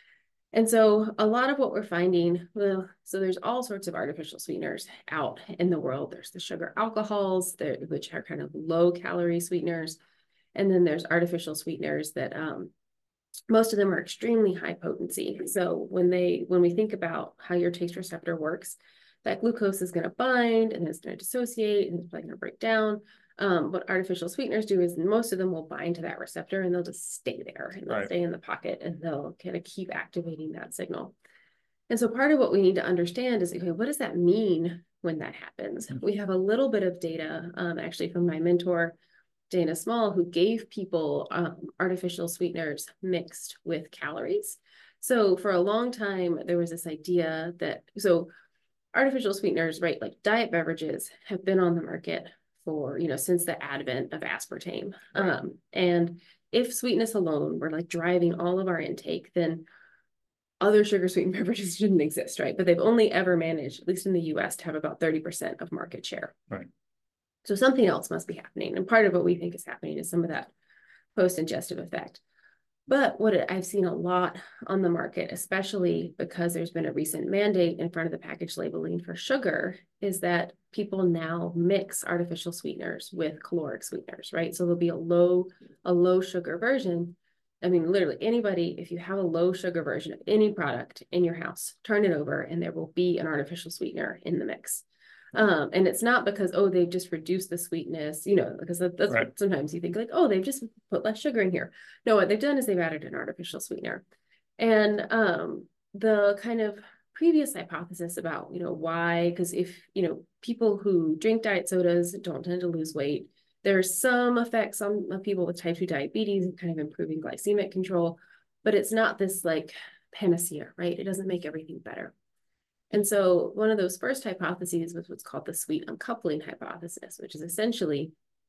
And so a lot of what we're finding, well, so there's all sorts of artificial sweeteners out in the world. There's the sugar alcohols, which are kind of low calorie sweeteners. And then there's artificial sweeteners that um, most of them are extremely high potency. So when they, when we think about how your taste receptor works, that glucose is going to bind and it's going to dissociate and it's probably going to break down. Um, what artificial sweeteners do is most of them will bind to that receptor and they'll just stay there and they'll right. stay in the pocket and they'll kind of keep activating that signal. And so part of what we need to understand is, okay, what does that mean when that happens? Mm-hmm. We have a little bit of data um, actually from my mentor, Dana Small, who gave people um, artificial sweeteners mixed with calories. So for a long time, there was this idea that, so artificial sweeteners, right, like diet beverages have been on the market for, you know, since the advent of aspartame. Right. Um, and if sweetness alone were like driving all of our intake, then other sugar sweetened beverages shouldn't exist, right? But they've only ever managed, at least in the U S, to have about thirty percent of market share. Right. So something else must be happening. And part of what we think is happening is some of that post-ingestive effect. But what I've seen a lot on the market, especially because there's been a recent mandate in front of the package labeling for sugar, is that people now mix artificial sweeteners with caloric sweeteners, right? So there'll be a low, a low sugar version. I mean, literally anybody, if you have a low sugar version of any product in your house, turn it over and there will be an artificial sweetener in the mix. Um, and it's not because, oh, they've just reduced the sweetness, you know, because that's right. what sometimes you think like, oh, they've just put less sugar in here. No, what they've done is they've added an artificial sweetener. And um, the kind of previous hypothesis about, you know, why, because if, you know, people who drink diet sodas don't tend to lose weight, there's some effects on people with type two diabetes and kind of improving glycemic control, but it's not this like panacea, right? It doesn't make everything better. And so one of those first hypotheses was what's called the sweet uncoupling hypothesis, which is essentially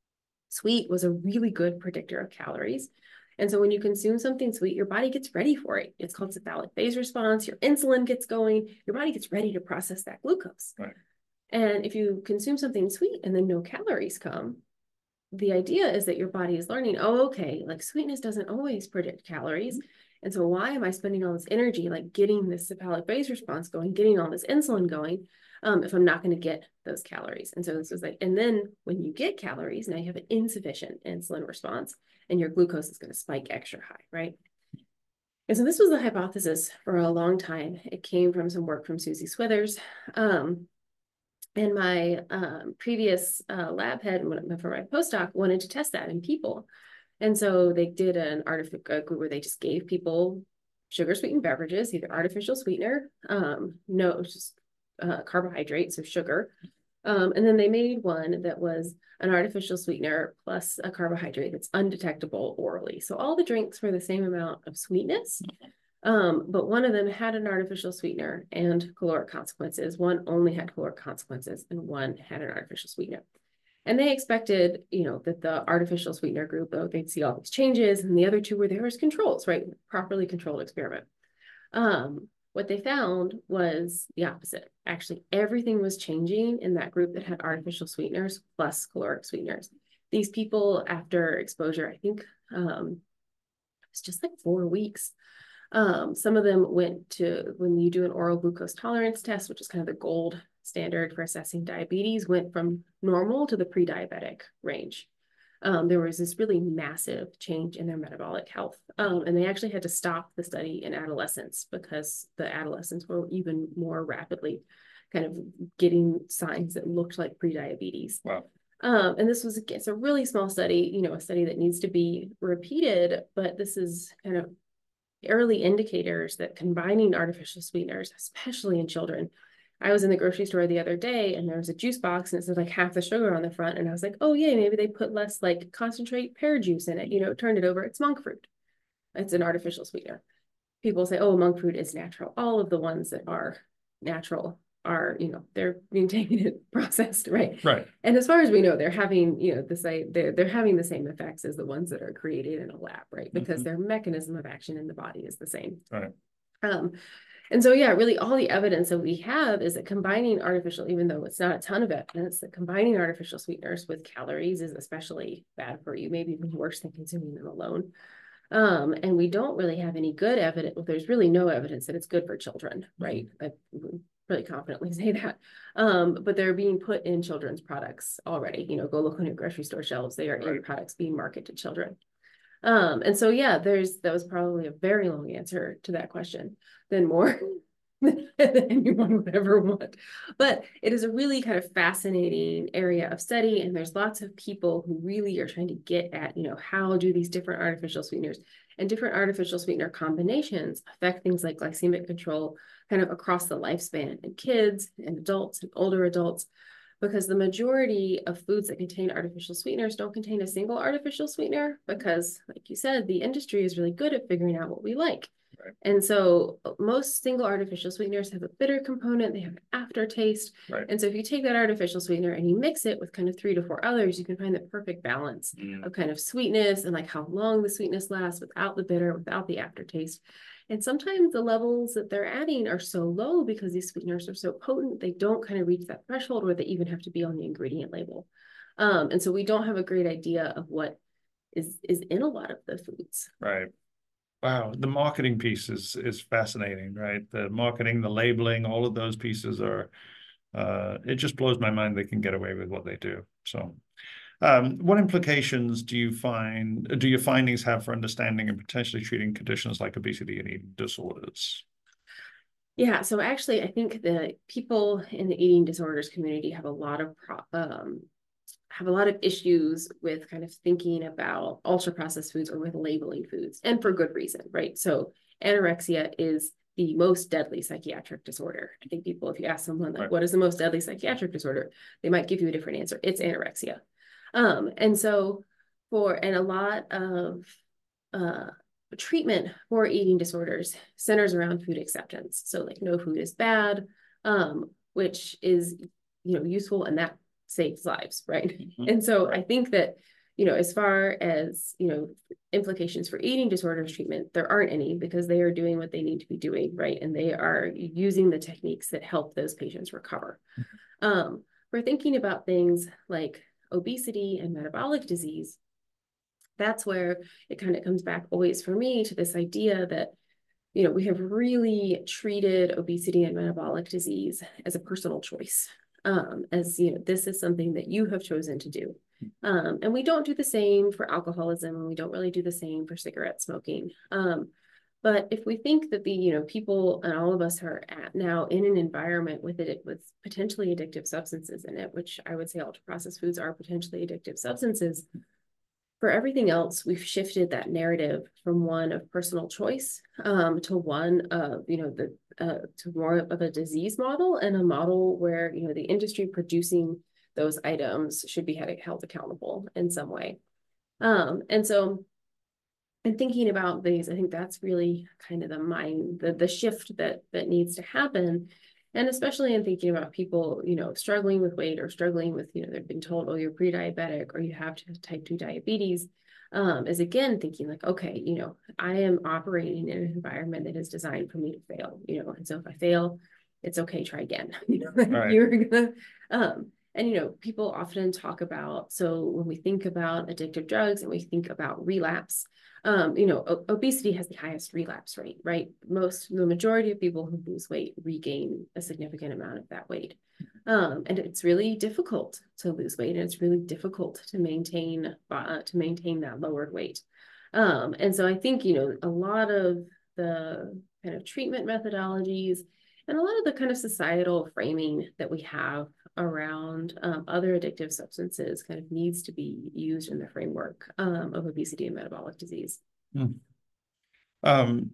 Sweet was a really good predictor of calories. And so when you consume something sweet, your body gets ready for it. It's called cephalic phase response. Your insulin gets going. Your body gets ready to process that glucose. Right. And if you consume something sweet and then no calories come, the idea is that your body is learning, oh, okay, like sweetness doesn't always predict calories. And so why am I spending all this energy, like getting this cephalic phase response going, getting all this insulin going, um, if I'm not going to get those calories? And so this is like, and then when you get calories, now you have an insufficient insulin response and your glucose is going to spike extra high, right? And so this was the hypothesis for a long time. It came from some work from Susie Swithers. Um, And my um, previous uh, lab head for my postdoc wanted to test that in people. And so they did an artificial group where they just gave people sugar sweetened beverages, either artificial sweetener, um, no, just uh, carbohydrates, so sugar. Um, and then they made one that was an artificial sweetener plus a carbohydrate that's undetectable orally. So all the drinks were the same amount of sweetness. Um, but one of them had an artificial sweetener and caloric consequences. One only had caloric consequences and one had an artificial sweetener. And they expected, you know, that the artificial sweetener group, though, they'd see all these changes, and the other two were there as controls, right? Properly controlled experiment. Um, what they found was the opposite. Actually, everything was changing in that group that had artificial sweeteners plus caloric sweeteners. These people, after exposure, I think um, it's just like four weeks. Um, some of them went to, when you do an oral glucose tolerance test, which is kind of the gold standard for assessing diabetes, went from normal to the pre-diabetic range. Um, there was this really massive change in their metabolic health. Um, and they actually had to stop the study in adolescents because the adolescents were even more rapidly kind of getting signs that looked like pre-diabetes. Wow. Um, and this was, it's a really small study, you know, a study that needs to be repeated, but this is kind of early indicators that combining artificial sweeteners, especially in children. I was in the grocery store the other day and there was a juice box and it said like half the sugar on the front. And I was like, oh yeah, maybe they put less like concentrate pear juice in it, you know, turned it over. It's monk fruit. It's an artificial sweetener. People say, oh, monk fruit is natural. All of the ones that are natural are, you know, they're being taken and processed, right? Right. And as far as we know, they're having, you know, the same, they're, they're having the same effects as the ones that are created in a lab, right? Because mm-hmm. their mechanism of action in the body is the same. Right. Um, and so, yeah, really all the evidence that we have is that combining artificial, even though it's not a ton of evidence, that combining artificial sweeteners with calories is especially bad for you, maybe even worse than consuming them alone. Um, and we don't really have any good evidence. Well, there's really no evidence that it's good for children, right? Mm-hmm. I really confidently say that. Um, but they're being put in children's products already. You know, go look on your grocery store shelves. They are right. in products being marketed to children. Um, and so, yeah, there's, that was probably a very long answer to that question, than more than anyone would ever want. But it is a really kind of fascinating area of study. And there's lots of people who really are trying to get at, you know, how do these different artificial sweeteners and different artificial sweetener combinations affect things like glycemic control kind of across the lifespan in kids and adults and older adults. Because the majority of foods that contain artificial sweeteners don't contain a single artificial sweetener because, like you said, the industry is really good at figuring out what we like. Right. And so most single artificial sweeteners have a bitter component, they have an aftertaste. Right. And so if you take that artificial sweetener and you mix it with kind of three to four others, you can find the perfect balance mm. of kind of sweetness and like how long the sweetness lasts without the bitter, without the aftertaste. And sometimes the levels that they're adding are so low because these sweeteners are so potent, they don't kind of reach that threshold where they even have to be on the ingredient label. Um, and so we don't have a great idea of what is, is in a lot of the foods. Right. Wow. The marketing piece is, is fascinating, right? The marketing, the labeling, all of those pieces are, uh, it just blows my mind they can get away with what they do. So Um, what implications do you find, do your findings have for understanding and potentially treating conditions like obesity and eating disorders? Yeah, so actually, I think that people in the eating disorders community have a lot of pro um, have a lot of issues with kind of thinking about ultra processed foods or with labeling foods, and for good reason, right? So anorexia is the most deadly psychiatric disorder. I think people, if you ask someone like, right. what is the most deadly psychiatric disorder? They might give you a different answer. It's anorexia. Um, and so for, and a lot of uh, treatment for eating disorders centers around food acceptance. So like no food is bad, um, which is, you know, useful and that saves lives, right? Mm-hmm. And so right. I think that, you know, as far as, you know, implications for eating disorders treatment, there aren't any because they are doing what they need to be doing, right? And they are using the techniques that help those patients recover. Um, we're thinking about things like obesity and metabolic disease. That's where it kind of comes back always for me to this idea that, you know, we have really treated obesity and metabolic disease as a personal choice. Um, as you know, this is something that you have chosen to do. Um, and we don't do the same for alcoholism, and we don't really do the same for cigarette smoking. Um, but if we think that the, you know, people and all of us are at now in an environment with it, with potentially addictive substances in it, which I would say ultra processed foods are potentially addictive substances, for everything else, we've shifted that narrative from one of personal choice um, to one of, you know, the uh, to more of a disease model, and a model where, you know, the industry producing those items should be held accountable in some way. Um, and so in thinking about these, I think that's really kind of the mind, the, the shift that that needs to happen. And especially in thinking about people, you know, struggling with weight or struggling with, you know, they've been told, oh, you're pre-diabetic or you have type two diabetes, um, is again thinking like, okay, you know, I am operating in an environment that is designed for me to fail, you know, and so if I fail, it's okay, try again. You know, right. You're gonna, um, and, you know, people often talk about, so when we think about addictive drugs and we think about relapse, um, you know, obesity has the highest relapse rate, right? Most, the majority of people who lose weight regain a significant amount of that weight. Um, and it's really difficult to lose weight, and it's really difficult to maintain, uh, to maintain that lowered weight. Um, and so I think, you know, a lot of the kind of treatment methodologies and a lot of the kind of societal framing that we have around um, other addictive substances kind of needs to be used in the framework um, of obesity and metabolic disease. Hmm. Um,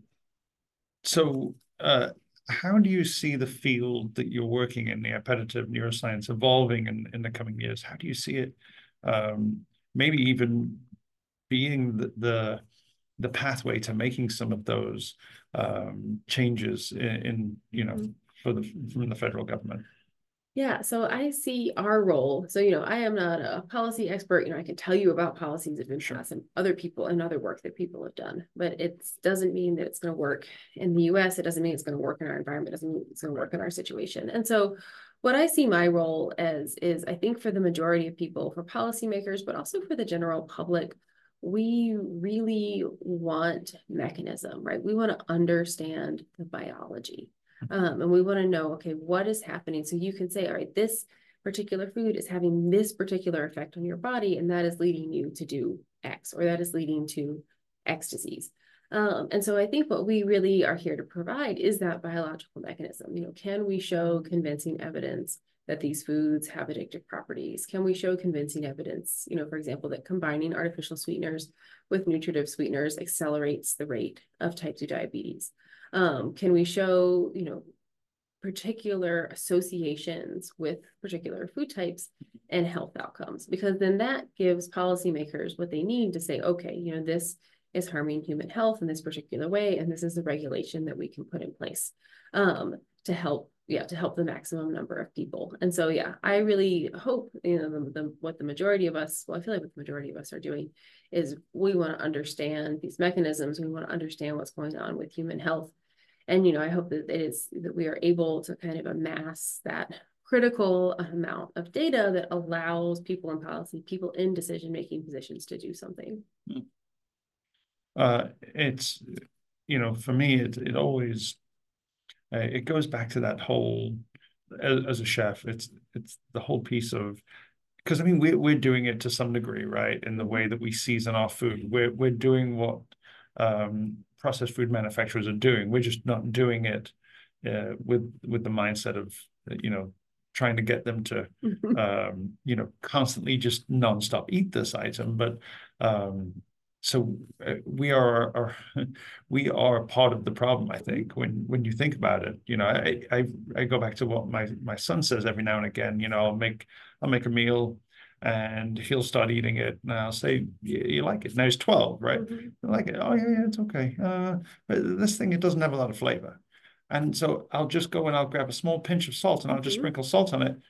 so uh, how do you see the field that you're working in, the appetitive neuroscience, evolving in, in the coming years? How do you see it um, maybe even being the, the the pathway to making some of those um, changes in, in you know, mm-hmm. for the from the federal government? Yeah, so I see our role. So, you know, I am not a policy expert. You know, I can tell you about policies that have been passed and other people and other work that people have done, but it doesn't mean that it's going to work in the U S. It doesn't mean it's going to work in our environment. It doesn't mean it's going to work in our situation. And so what I see my role as is, I think for the majority of people, for policymakers, but also for the general public, we really want mechanism, right? We want to understand the biology. Um, and we want to know, okay, what is happening? So you can say, all right, this particular food is having this particular effect on your body, and that is leading you to do X, or that is leading to X disease. Um, and so I think what we really are here to provide is that biological mechanism. You know, can we show convincing evidence that these foods have addictive properties? Can we show convincing evidence, you know, for example, that combining artificial sweeteners with nutritive sweeteners accelerates the rate of type two diabetes? Um, can we show, you know, particular associations with particular food types and health outcomes? Because then that gives policymakers what they need to say, okay, you know, this is harming human health in this particular way, and this is the regulation that we can put in place um, to help, yeah, to help the maximum number of people. And so, yeah, I really hope, you know, the, the, what the majority of us, well, I feel like what the majority of us are doing is we want to understand these mechanisms. We want to understand what's going on with human health. And, you know, I hope that it is that we are able to kind of amass that critical amount of data that allows people in policy, people in decision-making positions to do something. Uh, it's, you know, for me, it, it always, uh, it goes back to that whole, as, as a chef, it's, it's the whole piece of, because I mean, we're, we're doing it to some degree, right? In the way that we season our food, we're, we're doing what um, processed food manufacturers are doing. We're just not doing it uh, with, with the mindset of, you know, trying to get them to, um, you know, constantly just nonstop eat this item. But um, so uh, we are, are we are part of the problem, I think, when when you think about it. You know, I I, I go back to what my my son says every now and again. You know, I'll make I'll make a meal, and he'll start eating it, and I'll say, you like it? Now he's twelve, right? Mm-hmm. I like it. Oh yeah, yeah, it's okay. Uh, but this thing, it doesn't have a lot of flavor. And so I'll just go and I'll grab a small pinch of salt and I'll just mm-hmm. sprinkle salt on it.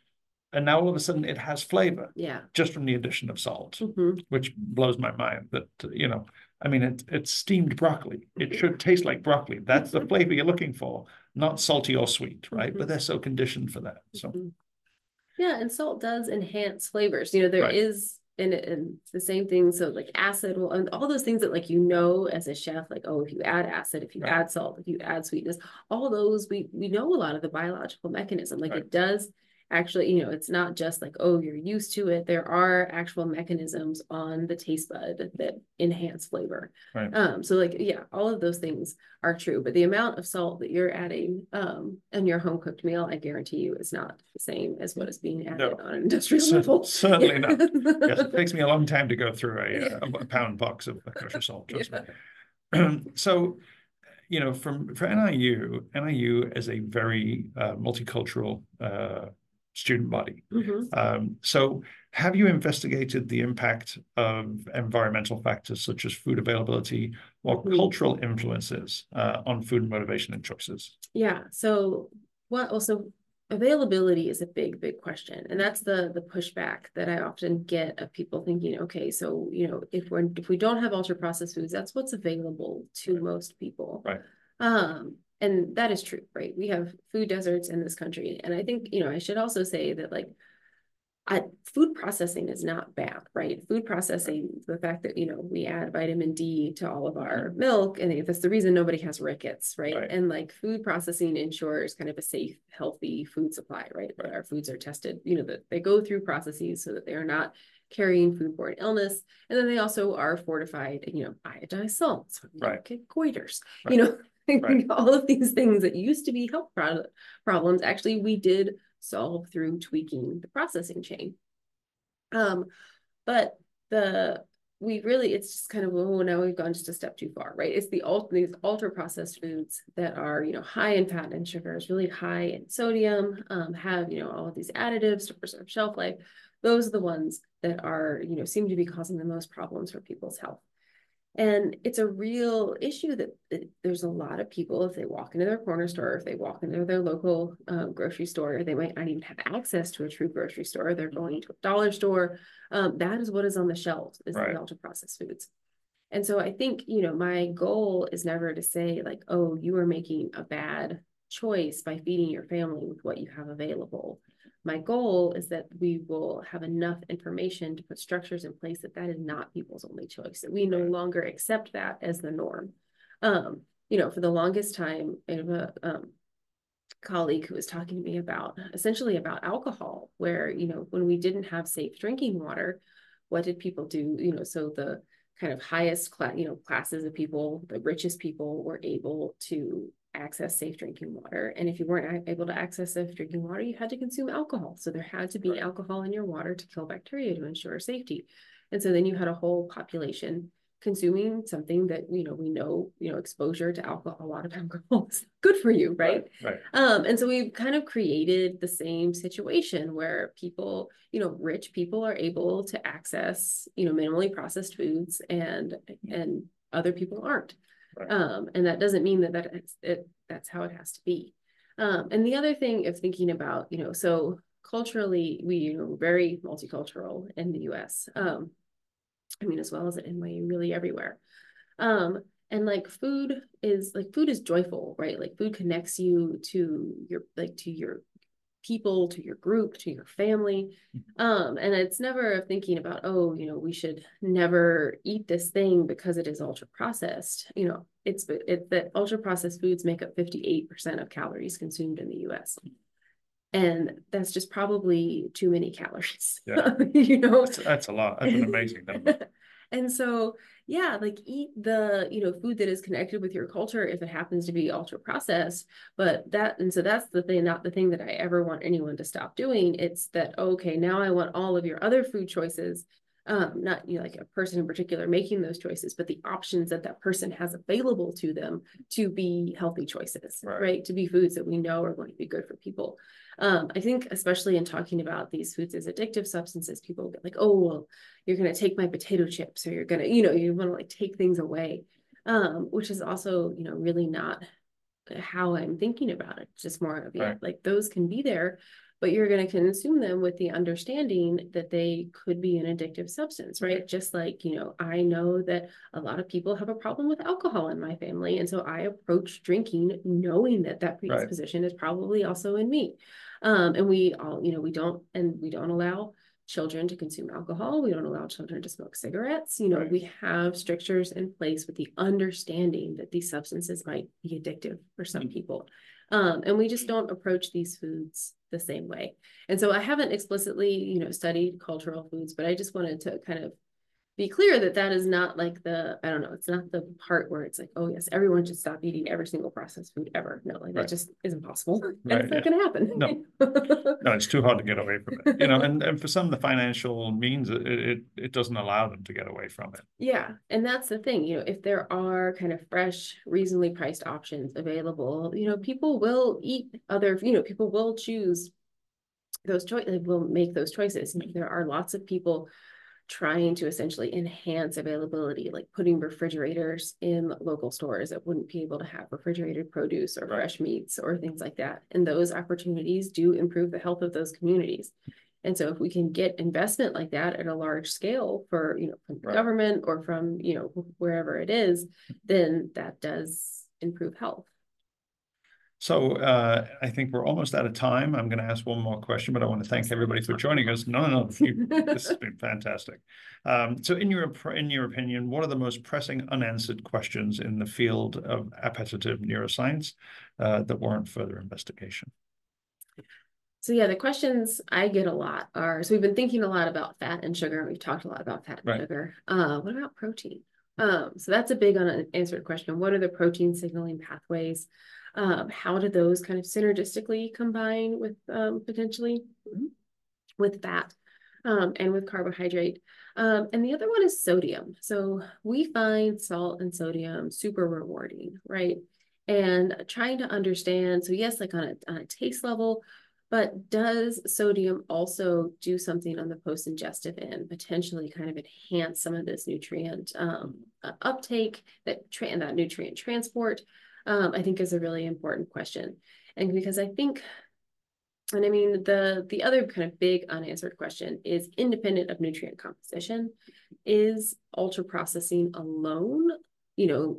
and now all of a sudden it has flavor. Yeah. Just from the addition of salt, mm-hmm. which blows my mind that, you know, I mean, it, it's steamed broccoli. It should taste like broccoli. That's the flavor you're looking for, not salty or sweet, right? Mm-hmm. But they're so conditioned for that. So, mm-hmm. yeah, and salt does enhance flavors. You know, there right. is, and, and it's the same thing. So like acid, well, and all those things that like, you know, as a chef, like, oh, if you add acid, if you right. add salt, if you add sweetness, all those, we, we know a lot of the biological mechanism, like right. it does actually, you know, it's not just like, oh, you're used to it. There are actual mechanisms on the taste bud that enhance flavor. Right. Um, so like, yeah, all of those things are true, but the amount of salt that you're adding um, in your home cooked meal, I guarantee you is not the same as what is being added no. on an industrial C level. Certainly not. Yes, it takes me a long time to go through a, yeah. a, a pound box of kosher salt, trust yeah. me. So, you know, from for N I U, N I U is a very uh, multicultural uh, student body. Mm-hmm. Um, so have you investigated the impact of environmental factors such as food availability or mm-hmm. cultural influences uh, on food motivation and choices? Yeah, so what also availability is a big, big question. And that's the the pushback that I often get of people thinking, okay, so, you know, if we're if we don't have ultra processed foods, that's what's available to right. most people. Right. Um, And that is true, right? We have food deserts in this country. And I think, you know, I should also say that like I, food processing is not bad, right? Food processing, the fact that, you know, we add vitamin D to all of our milk, and that's the reason nobody has rickets, right? Right. And like food processing ensures kind of a safe, healthy food supply, right? That our foods are tested, you know, that they go through processes so that they are not carrying foodborne illness. And then they also are fortified, you know, iodized salts, right. get goiters, right. you know, right. all of these things that used to be health pro problems, actually we did solve through tweaking the processing chain. Um, but the we really, it's just kind of, oh, now we've gone just a step too far, right? It's the these ultra processed foods that are, you know, high in fat and sugars, really high in sodium, um, have, you know, all of these additives to preserve shelf life. Those are the ones that are, you know, seem to be causing the most problems for people's health. And it's a real issue that, that there's a lot of people, if they walk into their corner store, if they walk into their local um, grocery store, they might not even have access to a true grocery store. They're going to a dollar store. Um, that is what is on the shelves, is right. the ultra processed foods. And so I think, you know, my goal is never to say like, oh, you are making a bad choice by feeding your family with what you have available. My goal is that we will have enough information to put structures in place that that is not people's only choice, that we no longer accept that as the norm. Um, you know, for the longest time, I have a um, colleague who was talking to me about, essentially about alcohol, where, you know, when we didn't have safe drinking water, what did people do? You know, so the kind of highest class, you know, classes of people, the richest people were able to access safe drinking water. And if you weren't able to access safe drinking water, you had to consume alcohol. So there had to be right. alcohol in your water to kill bacteria to ensure safety. And so then you had a whole population consuming something that, you know, we know, you know, exposure to alcohol, a lot of alcohol is good for you, right? Right, right. Um, and so we've kind of created the same situation where people, you know, rich people are able to access, you know, minimally processed foods, and, and other people aren't. Right. Um, and that doesn't mean that, that it's, it, that's how it has to be. Um, and the other thing of thinking about, you know, so culturally, we, you know, very multicultural in the U S. Um, I mean, as well as at N Y U, really everywhere. Um, and like food is like, food is joyful, right? Like food connects you to your, like to your people, to your group, to your family. Um, and it's never thinking about, oh, you know, we should never eat this thing because it is ultra processed. You know, it's it that ultra processed foods make up fifty-eight percent of calories consumed in the U S. And that's just probably too many calories. Yeah. You know, that's, that's a lot. That's an amazing number. And so, yeah, like eat the, you know, food that is connected with your culture if it happens to be ultra processed. But that, and so that's the thing, not the thing that I ever want anyone to stop doing. It's that, okay, now I want all of your other food choices, um, not, you know, like a person in particular making those choices, but the options that that person has available to them to be healthy choices, right? right? To be foods that we know are going to be good for people. Um, I think especially in talking about these foods as addictive substances, people get like, oh, well, you're going to take my potato chips, or you're going to, you know, you want to like take things away, um, which is also, you know, really not how I'm thinking about it. It's just more of, yeah, right. like those can be there, but you're going to consume them with the understanding that they could be an addictive substance, right? Just like, you know, I know that a lot of people have a problem with alcohol in my family. And so I approach drinking knowing that that predisposition right. is probably also in me. Um, and we all, you know, we don't, and we don't allow children to consume alcohol. We don't allow children to smoke cigarettes. You know, right. we have strictures in place with the understanding that these substances might be addictive for some mm-hmm. people. Um, and we just don't approach these foods the same way. And so I haven't explicitly, you know, studied cultural foods, but I just wanted to kind of be clear that that is not like the, I don't know, it's not the part where it's like, oh yes, everyone should stop eating every single processed food ever. No, like right. that just isn't possible. And right, it's not yeah. going to happen. No, no, it's too hard to get away from it. You know, and, and for some, the financial means, it, it, it doesn't allow them to get away from it. Yeah. And that's the thing, you know, if there are kind of fresh, reasonably priced options available, you know, people will eat other, you know, people will choose those choices, will make those choices. You know, there are lots of people trying to essentially enhance availability, like putting refrigerators in local stores that wouldn't be able to have refrigerated produce or right. fresh meats or things like that. And those opportunities do improve the health of those communities. And so if we can get investment like that at a large scale for, you know, from the right. government or from, you know, wherever it is, then that does improve health. So uh, I think we're almost out of time. I'm going to ask one more question, but I want to thank everybody for joining us. No, no, no, you, this has been fantastic. Um, so in your, in your opinion, what are the most pressing unanswered questions in the field of appetitive neuroscience uh, that warrant further investigation? So yeah, the questions I get a lot are, so we've been thinking a lot about fat and sugar. We've talked a lot about fat and right. sugar. Uh, what about protein? Um, so that's a big unanswered question. What are the protein signaling pathways? Um, how do those kind of synergistically combine with um, potentially with fat um, and with carbohydrate? Um, and the other one is sodium. So we find salt and sodium super rewarding, right? And trying to understand, so yes, like on a, on a taste level, but does sodium also do something on the post-ingestive end, potentially kind of enhance some of this nutrient um, uh, uptake, that, and that nutrient transport? Um, I think is a really important question. And because I think, and I mean, the, the other kind of big unanswered question is independent of nutrient composition. Is ultra processing alone, you know,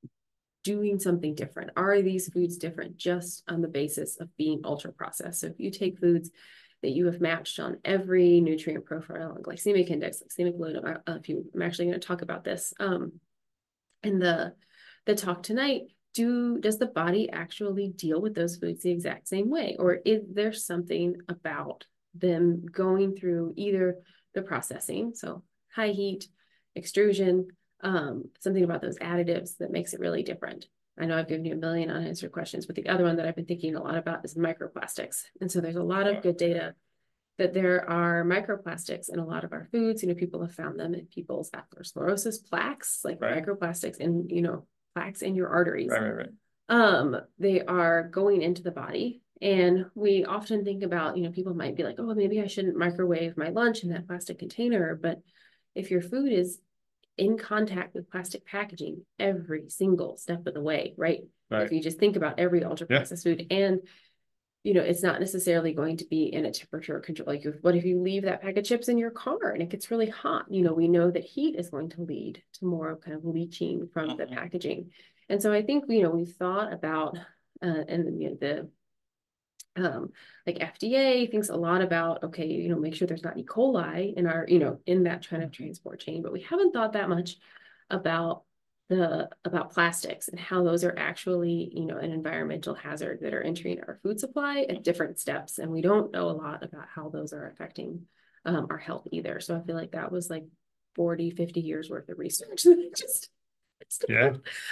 doing something different? Are these foods different just on the basis of being ultra processed? So if you take foods that you have matched on every nutrient profile, glycemic index, glycemic load, uh, if you, I'm actually going to talk about this um, in the, the talk tonight. Do, does the body actually deal with those foods the exact same way? Or is there something about them going through either the processing, so high heat, extrusion, um, something about those additives that makes it really different? I know I've given you a million unanswered questions, but the other one that I've been thinking a lot about is microplastics. And so there's a lot of good data that there are microplastics in a lot of our foods. You know, people have found them in people's atherosclerosis plaques, like right. microplastics in, you know, plaques in your arteries. Right, right, right. Um, they are going into the body. And we often think about, you know, people might be like, oh, maybe I shouldn't microwave my lunch in that plastic container. But if your food is in contact with plastic packaging every single step of the way, right? right. If you just think about every ultra processed yeah. food, and you know, it's not necessarily going to be in a temperature control. Like, what if you leave that pack of chips in your car and it gets really hot? You know, we know that heat is going to lead to more kind of leaching from the packaging. And so I think, you know, we've thought about, uh, and you know, the um, like F D A thinks a lot about, okay, you know, make sure there's not E. coli in our, you know, in that kind of transport chain, but we haven't thought that much about the about plastics and how those are actually, you know, an environmental hazard that are entering our food supply at different steps. And we don't know a lot about how those are affecting um, our health either. So I feel like that was like forty, fifty years worth of research. just, just yeah.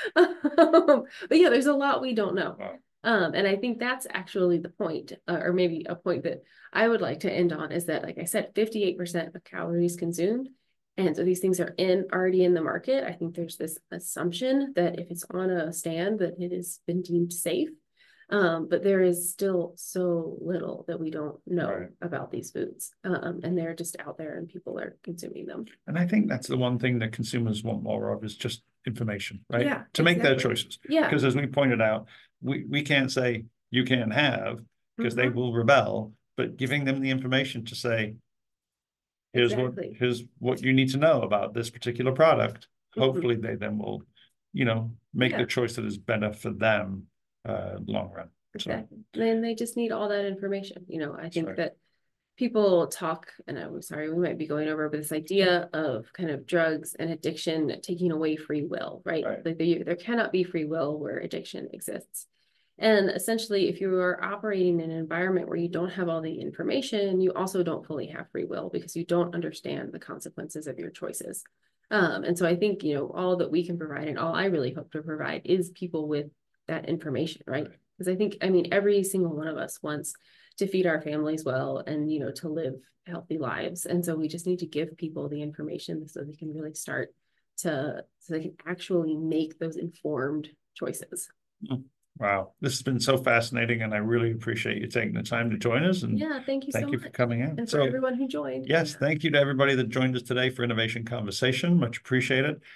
um, but yeah, there's a lot we don't know. Wow. Um, and I think that's actually the point, uh, or maybe a point that I would like to end on, is that, like I said, fifty-eight percent of calories consumed. And so these things are in already in the market. I think there's this assumption that if it's on a stand that it has been deemed safe. Um, but there is still so little that we don't know right. about these foods. Um, and they're just out there and people are consuming them. And I think that's the one thing that consumers want more of, is just information, right? Yeah, to exactly. make their choices. Yeah. Because as we pointed out, we, we can't say you can't have, because mm-hmm. they will rebel. but giving them the information to say, here's Exactly. what here's what you need to know about this particular product. Mhm. Hopefully they then will, you know, make Yeah. the choice that is better for them uh long run. Exactly. Then they just need all that information. You know, I think right. that people talk, and I'm sorry, we might be going over, but this idea of kind of drugs and addiction taking away free will, right? Right. Like they, there cannot be free will where addiction exists. And essentially, if you are operating in an environment where you don't have all the information, you also don't fully have free will because you don't understand the consequences of your choices. Um, and so I think, you know, all that we can provide and all I really hope to provide is people with that information, right? Because I think, I mean, every single one of us wants to feed our families well and, you know, to live healthy lives. And so we just need to give people the information so they can really start to, so they can actually make those informed choices. Wow, this has been so fascinating, and I really appreciate you taking the time to join us. And yeah, thank you thank so you much. for coming in. And so for everyone who joined. yes, thank you to everybody that joined us today for Innovation Conversation. Much appreciated.